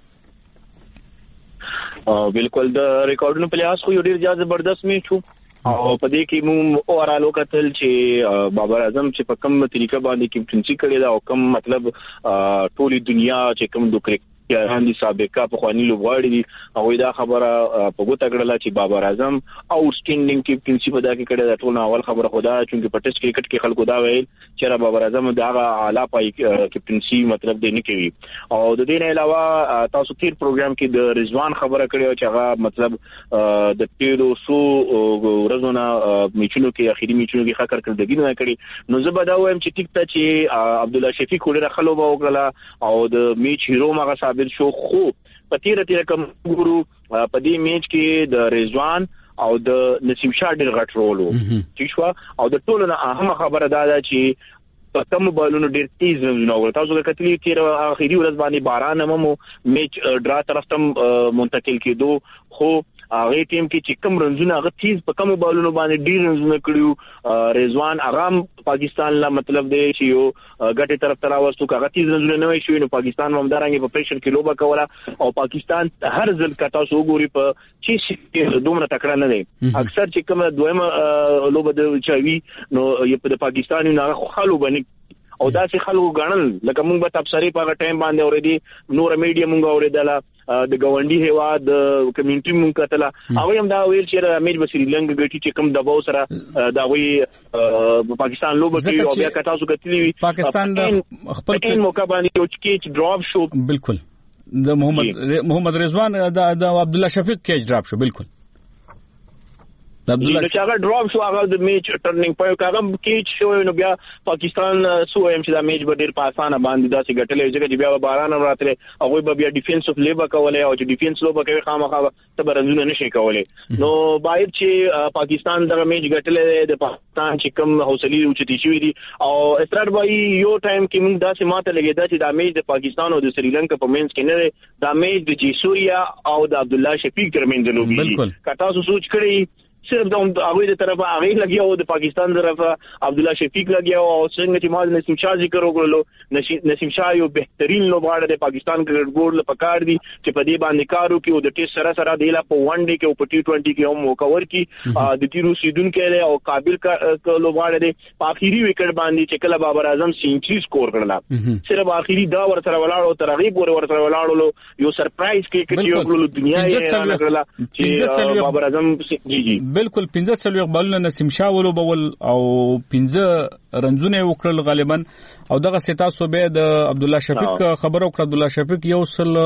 بالکل د ریکارډونو په لحاظ خو یو ډیر زبردست میچ وو او په دې کې موږ اورالو کتل چې بابر اعظم چې په کوم طریقه باندې کیپټنسي کړې دا او کوم مطلب ټولي دنیا چې کوم د کرکټ یاران دي سابقه په خواني لوبغاړي دي او دا خبره په ګوته کړله چې بابر اعظم اوټسټینډینګ کیپټنسي په دا کې کړه د ټول اول خبره خدا چې په ټیسټ کرکټ کې خلکو دا ویل چې بابر اعظم دا اعلی پای کیپټنسي مطلب دی نه کوي او د دې نه علاوه تاسو تیر پروګرام کې د رضوان خبره کړې چې هغه مطلب د تیرو سو ورځونه میچونو کې اخیری میچونو کې خکر کړدګي نه کړی نو زه به دا وایم چې ټیک ته چې عبد الله شفیق ولر خلوبه وکړه او د میچ هیرو مغه شو خو په تیر کوم ګورو په دې میچ کې د رضوان او د نسیم شاه ډېر غټ رول وو چې شو او د ټولو نه اهم خبره دا ده چې په کوم بالونو ډېر تیز نو تاسو کتلی تیر اخیری ورځ باندې باران هم میچ ډرا طرف ته منتقل کېدو خو هغه ټیم کې چې کوم رنزونه هغه تیز په کوم بالونو باندې ډیر رنزونه کړیو رضوان اغام پاکستان لا مطلب دی چې یو غټي طرف ته راوستو هغه تیز رنزونه نه وي شوی نو پاکستان هم دارنګ په پریشر کې لوبه کوله او پاکستان هر ځل کتا سو ګوري په چې دومره تکړه نه دی اکثر چې کوم دویمه لوبه د چاوي نو په پاکستان نه خالو باندې او دا چې خلکو غنل لکه موږ به تبصری په ټایم باندې اورېدي نور میډیا موږ اورېدله د ګاونډي هوا د کمیونټي موږ کتله او هم دا ویل چې میچ به سریلانکا ګټي چې کوم دباو سره دا وی پاکستان لوبه کوي او بیا کتا سو کتلی پاکستان خپل موقع باندې یو کیچ ډراپ شو بالکل د محمد رضوان د عبد الله شفیق کیچ ډراپ شو بالکل نو چې هغه ډراپ شو هغه د میچ ټرنینګ پوینټ هغه کیچ شو نو بیا پاکستان سو ایم چې دا میچ به ډیر په اسانه باندې داسې ګټلې چې بیا باران راتله هغه به بیا ډیفنس لیبا کولای او چې ډیفنس لوبه کوي خامخا ته برنځونه نشي کولای نو باید چې پاکستان دا میچ ګټلې د پاکستان چې کوم حوصله اوچتي شوې دي او استراد وای یو ټایم کې موږ داسې ماته لګیدا چې دا میچ د پاکستان او د سریلانکا په منځ کې نه دا میچ د جیسوریا او د عبد الله شفیق ترمنځ لوبي کټا سوچ کړی صرف د هغه د طرفه هغه لګیا او د پاکستان طرفه عبد الله شفیق لګیا او څنګه چې مال نسیم شاه ذکر وکړلو نسیم شاه یو بهترین لوبغاړی د پاکستان کرکټ بورډ لپاره کار دي چې په دې باندې کارو کې او د ټیسټ سره دی لا په ون ډے کې او په ټي 20 کې هم وکور کې د تیرو سیدونکو له او قابل لوبغاړی دی په اخیری وکټ باندې چې کله بابر اعظم سینچری سکور کړل صرف اخیری دا ورته ولاړو ترغیب ورته ولاړو یو سرپرایز کې یو ټول دنیا یې کړل چې بابر اعظم جی بالکل 15 بالونه نسیم شاه ولوبول او 15 رنزونه وکړل غالبا او دغه ستاسو به د عبد الله شفیق خبرو کړ عبد الله شفیق یو سل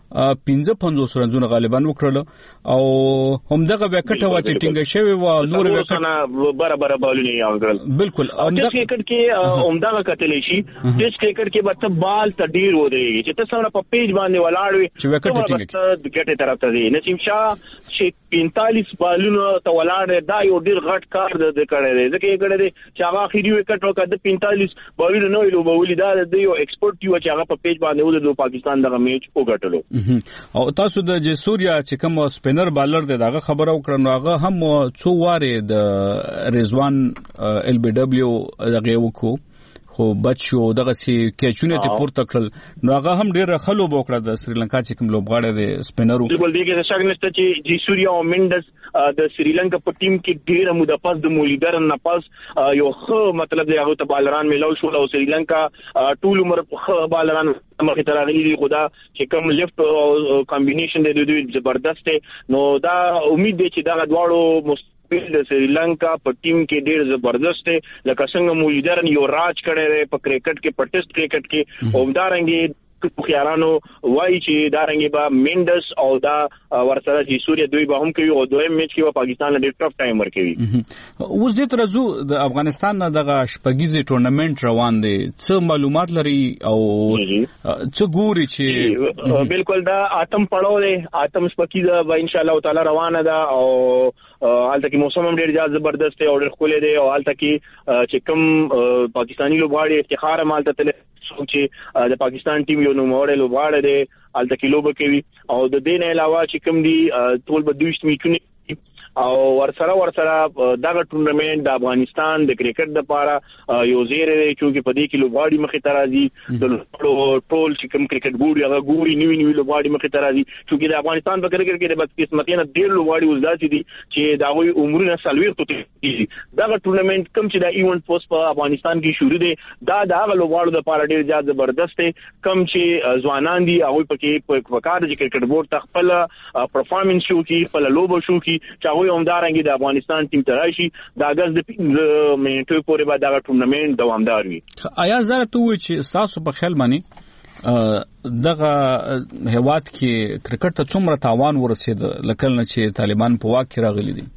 15 رنزونه غالبا وکړل او هم دغه وکټه وا چې ټینګ شوی و نور وکټه برابر بالونه یې وکړل بالکل د کرکټ کې عمدہ کتلې شي د کرکټ کې به بال تډیر ودرېږي چې تاسو په پیج باندې ولاړ وي چې وکټه ټینګ د ګټه طرف ته دی نسیم شاه چې 45 بالونه ته ولاړ دا یو ډیر غټ کار د کړی دی ځکه یې کړی دی چې هغه اخیری وکټ وکړ د 45 بالونه نو لوبولي دا د یو ایکسپورټ یو چې هغه په پیج باندې ود د پاکستان دغه میچ وګټلو او تاسو د جسوریا چې کوم سپینر بالر دی دغه خبرو کړنو هغه هم څو واره د رضوان ال بي دبليو دغه وکړو خو بچو دغه سي کېچونه ته پورته کړل نو هغه هم ډیر خلو بوکړه د سریلانکا چې کوم لوبغاړی دی سپینرو بالکل دی کې څنګه نشته چې جیسوریا او منډس د سریلانکا په ټیم کې ډیر موده پس د مولیدر نه پس یو خو مطلب دی هغه ته بالران ملو شو او سریلانکا ټول عمر خو بالران مخې ته راغلي دي خدا چې کوم لیفت کمبینیشن دی دوی زبردست نو دا امید دی چې دا غواړو د سریلانکا په ټیم کې ډیر زبردست دی لکه څنګه مولیدر یو راج کړی په کرکټ کې په ټیسټ کرکټ کې اومدارنګي خيارانو وای چې دارنګي با منډس او دا ورسره چې سوریا دوی به هم کوي او دویم میچ کې پاکستان له ډیر ټف ټایم ورکوي اوس دې ترزو د افغانستان دغه شپږیزي ټورنمنت روان دي څه معلومات لري او څه ګوري چې بالکل دا اتم پړاو دی اتم شپږیزه به ان شاء الله تعالی روانه ده او حالت کې موسم هم ډیر زبردست دی او ډیر خولې دی او حالت کې چې کوم پاکستانی لوبغاړي افتخار مالته تل چې د پاکستان ټیم یو نوموړی لوبغاړی دی هلته کې لوبه کوي او د دې نه علاوه چې کوم دي ټول به 22 میچونه او ورسره دغه ټورنمنت د افغانستان د کرکټ لپاره یو زیری دی چې په دې کې لوبغاړي مخې ته راځي د ټول چې کوم کرکټ بورډ هغه ګوري نیوي لوبغاړي مخې ته راځي چې د افغانستان په کرکټ کې د بس قسمتونه ډېر لوبغاړي وزداسي دي چې دا غوي عمرونه سلوير ته دي دغه ټورنمنت کوم چې د ایونت پوس په افغانستان کې شروع دي دا دغه لوبغاړو لپاره ډېر زیات زبردست دی کوم چې ځوانان دي هغه پکې په کار د کرکټ بورډ خپل پرفارمنس شو کی خپل لوبو شو کی چې وي همدارنګي د افغانستان ټیم تراشي د اگست د منټو پورې بعد دا ټورنمنت دوامدار وي آیا زه ته وی چې تاسو په خیال مانی دغه هواد کې کرکټ ته څومره تاوان ورسید لکه نه چې طالبان په واک کې راغلي دي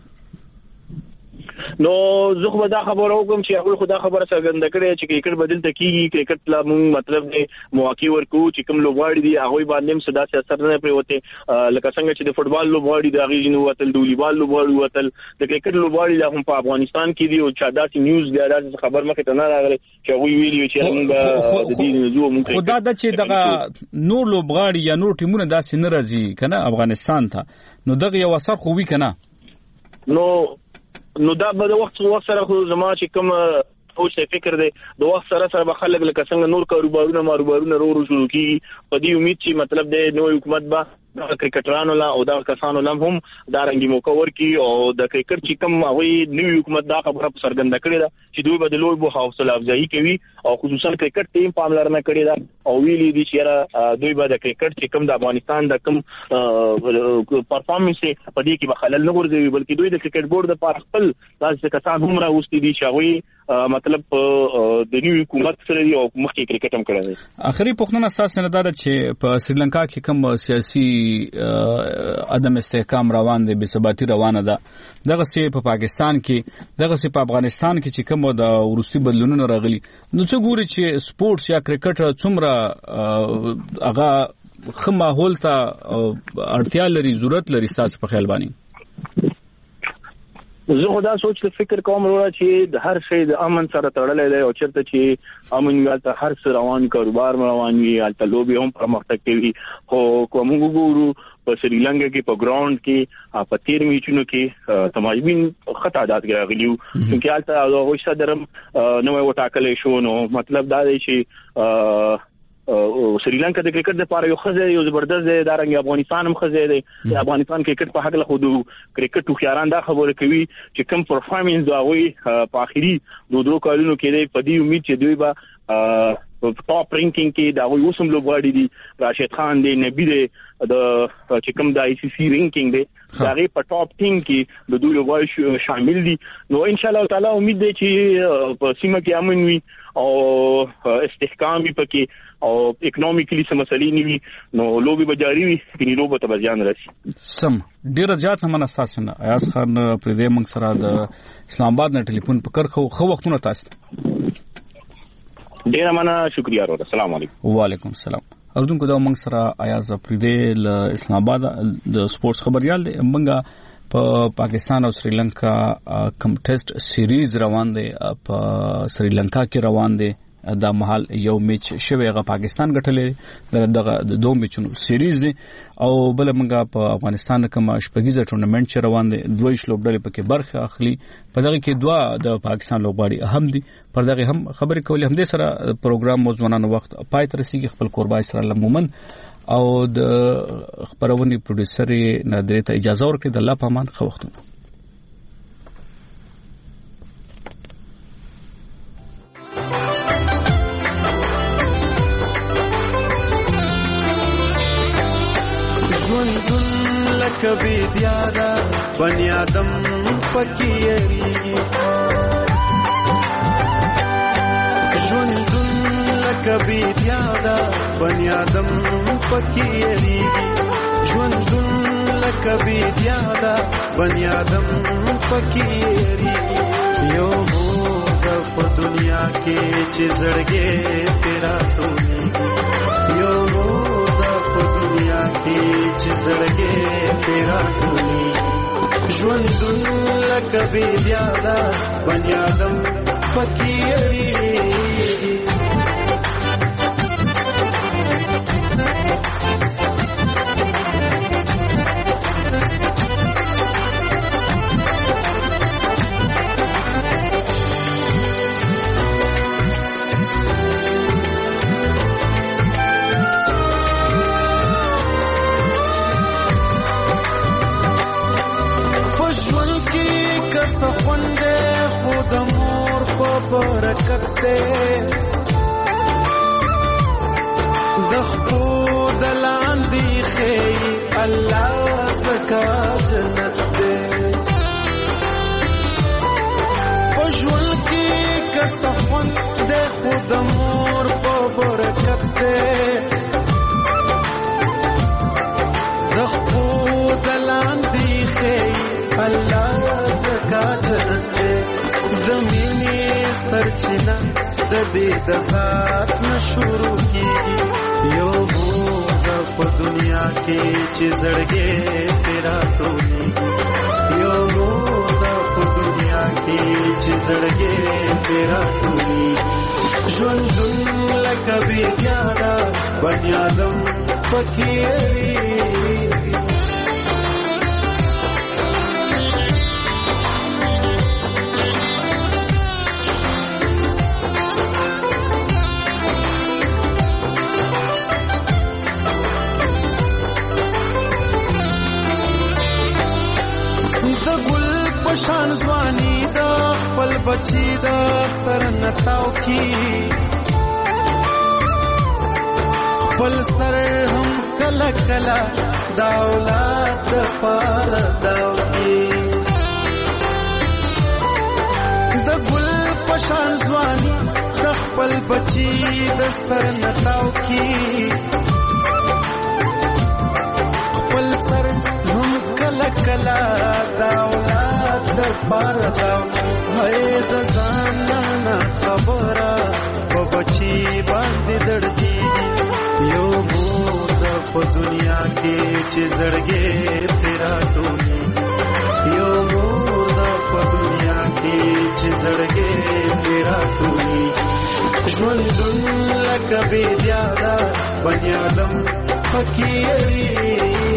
نو زه خو دا خبر اوم چې هغه خدا خبره څرګنده کړې چې کرکټ بدل تکیږي کرکټ لا مونږ مطلب دی مواقع ورکو چې کوم لوبغاړي دي هغه باندې هم صدا سي اثر نه پریوته لکه څنګه چې د فوتبال لوبغاړي د هغه جنو وتل د والیبال لوبغاړي وتل د کرکټ لوبغاړي لا هم په افغانستان کې دي او چې داسې نیوز دی دا خبر مخه ته نه راغلی چې هغه ویلي چې موږ د دې نزو مونږ خدا د چې دغه نور لوبغاړي یا نور ټیمونه داسې نه راځي کنه افغانستان ته نو دغه یو اثر خو وی کنه نو دا به د وخت سره خو زما چې کوم اوس فکر دی د وخت سره به خلک لکه څنګه نور کاروبارونه ورو شروع کیږي په دې امید چې مطلب د نوې حکومت به د کرکټرانو لا او د کسانو لم هم دا رنګي موقع ورکي او د کرکټ چې کوم هغه نوې حکومت دا خبره څرګنده کړې ده چې دوی به د لوی بو حوصله افزایی کوي او خصوصا کرکټ ټیم پاملرنه کړې ده او ویلي دي چې دوی به د کرکټ چې کوم د افغانستان د کوم پرفارمنس په دې کې به خلل نه ورځي بلکې دوی د کرکټ بورډ د خپل داسې کسان هم راوستي دي چې هغه مطلب د نیو حکومت سره دی او مخکې کرکټ هم کړی دی. اخري پوښتنه تاسو نه ده چې په سریلانکا کې کوم سیاسي عدم استحکام روان دی، بې ثباتی روانه ده، دغه سي په پاکستان کې، دغه سي په افغانستان کې چې کوم د وروستي بدلونونه راغلي، نو څه ګوري چې سپورتس یا کرکټ څومره هغه خو ماحول ته اړتیا لري، ضرورت لري تاسو په خیال باندې؟ زه خدا سوچ ته فکر کوم وروړه چې د هر شی د امن سره تړلې دی او چیرته چې امن ویالته هر څه روان کاروبار روان وي، البته لوبي هم پرمختګ کوي. خو کوم وګورو په سریلانکا کې په ګراوند کې په 13 میچونو کې تماشبین خطا عادت راغلیو چې البته هغه صدرم نو وټاکلې شو. نو مطلب دا دی چې سریلانکا د کرکټ لپاره یو خزه یو زبردست دی، دا رنګ افغانستان هم خزه دی. افغانستان کرکټ په حق له خود کرکټ خياران دا خبره کوي چې کم پرفارمنس دا وي په اخري دوه کالونو کې دی، په دې امید چې دوی به ټاپ رینکینګ کې دا وي اوسم لوبغاړي دي، راشد خان دی، نبی دی، د چې کوم د آی سی سی رینکینګ دی هغه په ټاپ 10 کې د دوی لوبغاړي شامل دي. نو ان شاء الله تعالی امید دی چې په سیمه کې امن وي او استحکام وي پکې او اکونومیکلی سم مسلې نیوي، نو لوبي بجاری وي چې لوبه ته بزیان راشي. سم ډیر زیات هم اساس نه ایاز خان پر دې موږ سره د اسلام آباد نه ټلیفون پکړ خو وختونه تاسو ډیر مننه، شکریا ورو. السلام علیکم. وعلیکم السلام. اردن کو دا موږ سره ایاز پر دې ل اسلام آباد د سپورتس خبريال دی. موږ په پاکستان او سریلانکا کم ټیسټ سیریز روان دی، په سریلانکا کې روان دی. دا محل یو میچ شوی هغه پاکستان ګټلې، دغه د دوه میچونو سیریز دی. او بل موږ په افغانستان کوم شپږیزه ټورنمنت چې روان دی، دوه لوبډلې پکې برخه اخلي. په دغه کې دوه د پاکستان لوبغاړي اهم دي. پر دغه هم خبرې کولې. هم دې سره پروګرام موضوعانه وخت پای تر رسیدي. خپل قربای سره مومن او د خبرونې پروډوسر نادرې ته اجازه ورکړي. د الله په امان، خو وختونه. کبھی دیارا بنی آدم فکیری ژوندون کبھی دیارا بنی آدم فکیری ژوندون کبھی دیارا بنی آدم فکیری یو موږ په دنیا کې چې زړګې تیرا ټولي یو دنیا کې چې زړګې تیرا ټولي ژوندون لکه بېدیاده بني آدم فقیري برکت دې د خود لاندې خې الله زکا جنت دې خوشول کې کسفن دې خود مور په برکت دې د خود لاندې خې الله زکا جنت دې د مینې سرچینه د دې د ذات نشورو کیږي یو موږ په دنیا کې چې زړګې تیرا ټولي یو موږ په دنیا کې چې زړګې تیرا ټولي ژوندون لکه بېدیاده بني آدم فقیري شان ځواني دا خپل بچی دا سر نتاو کی خپل سر هم کلا کلا دا اولاد پال داو کی د ګل پشان ځواني د خپل بچي د سر نتاو کی خپل سر هم کلا کلا دا اولاد د پار داو هي د ځان نه خبره په بچي باندې دړدي یو مور په دنیا کې چې زړګي پیرا ټولي یو مور په دنیا کې چې زړګي پیرا ټولي ژوند لکه بې دیاده بني آدم فقیری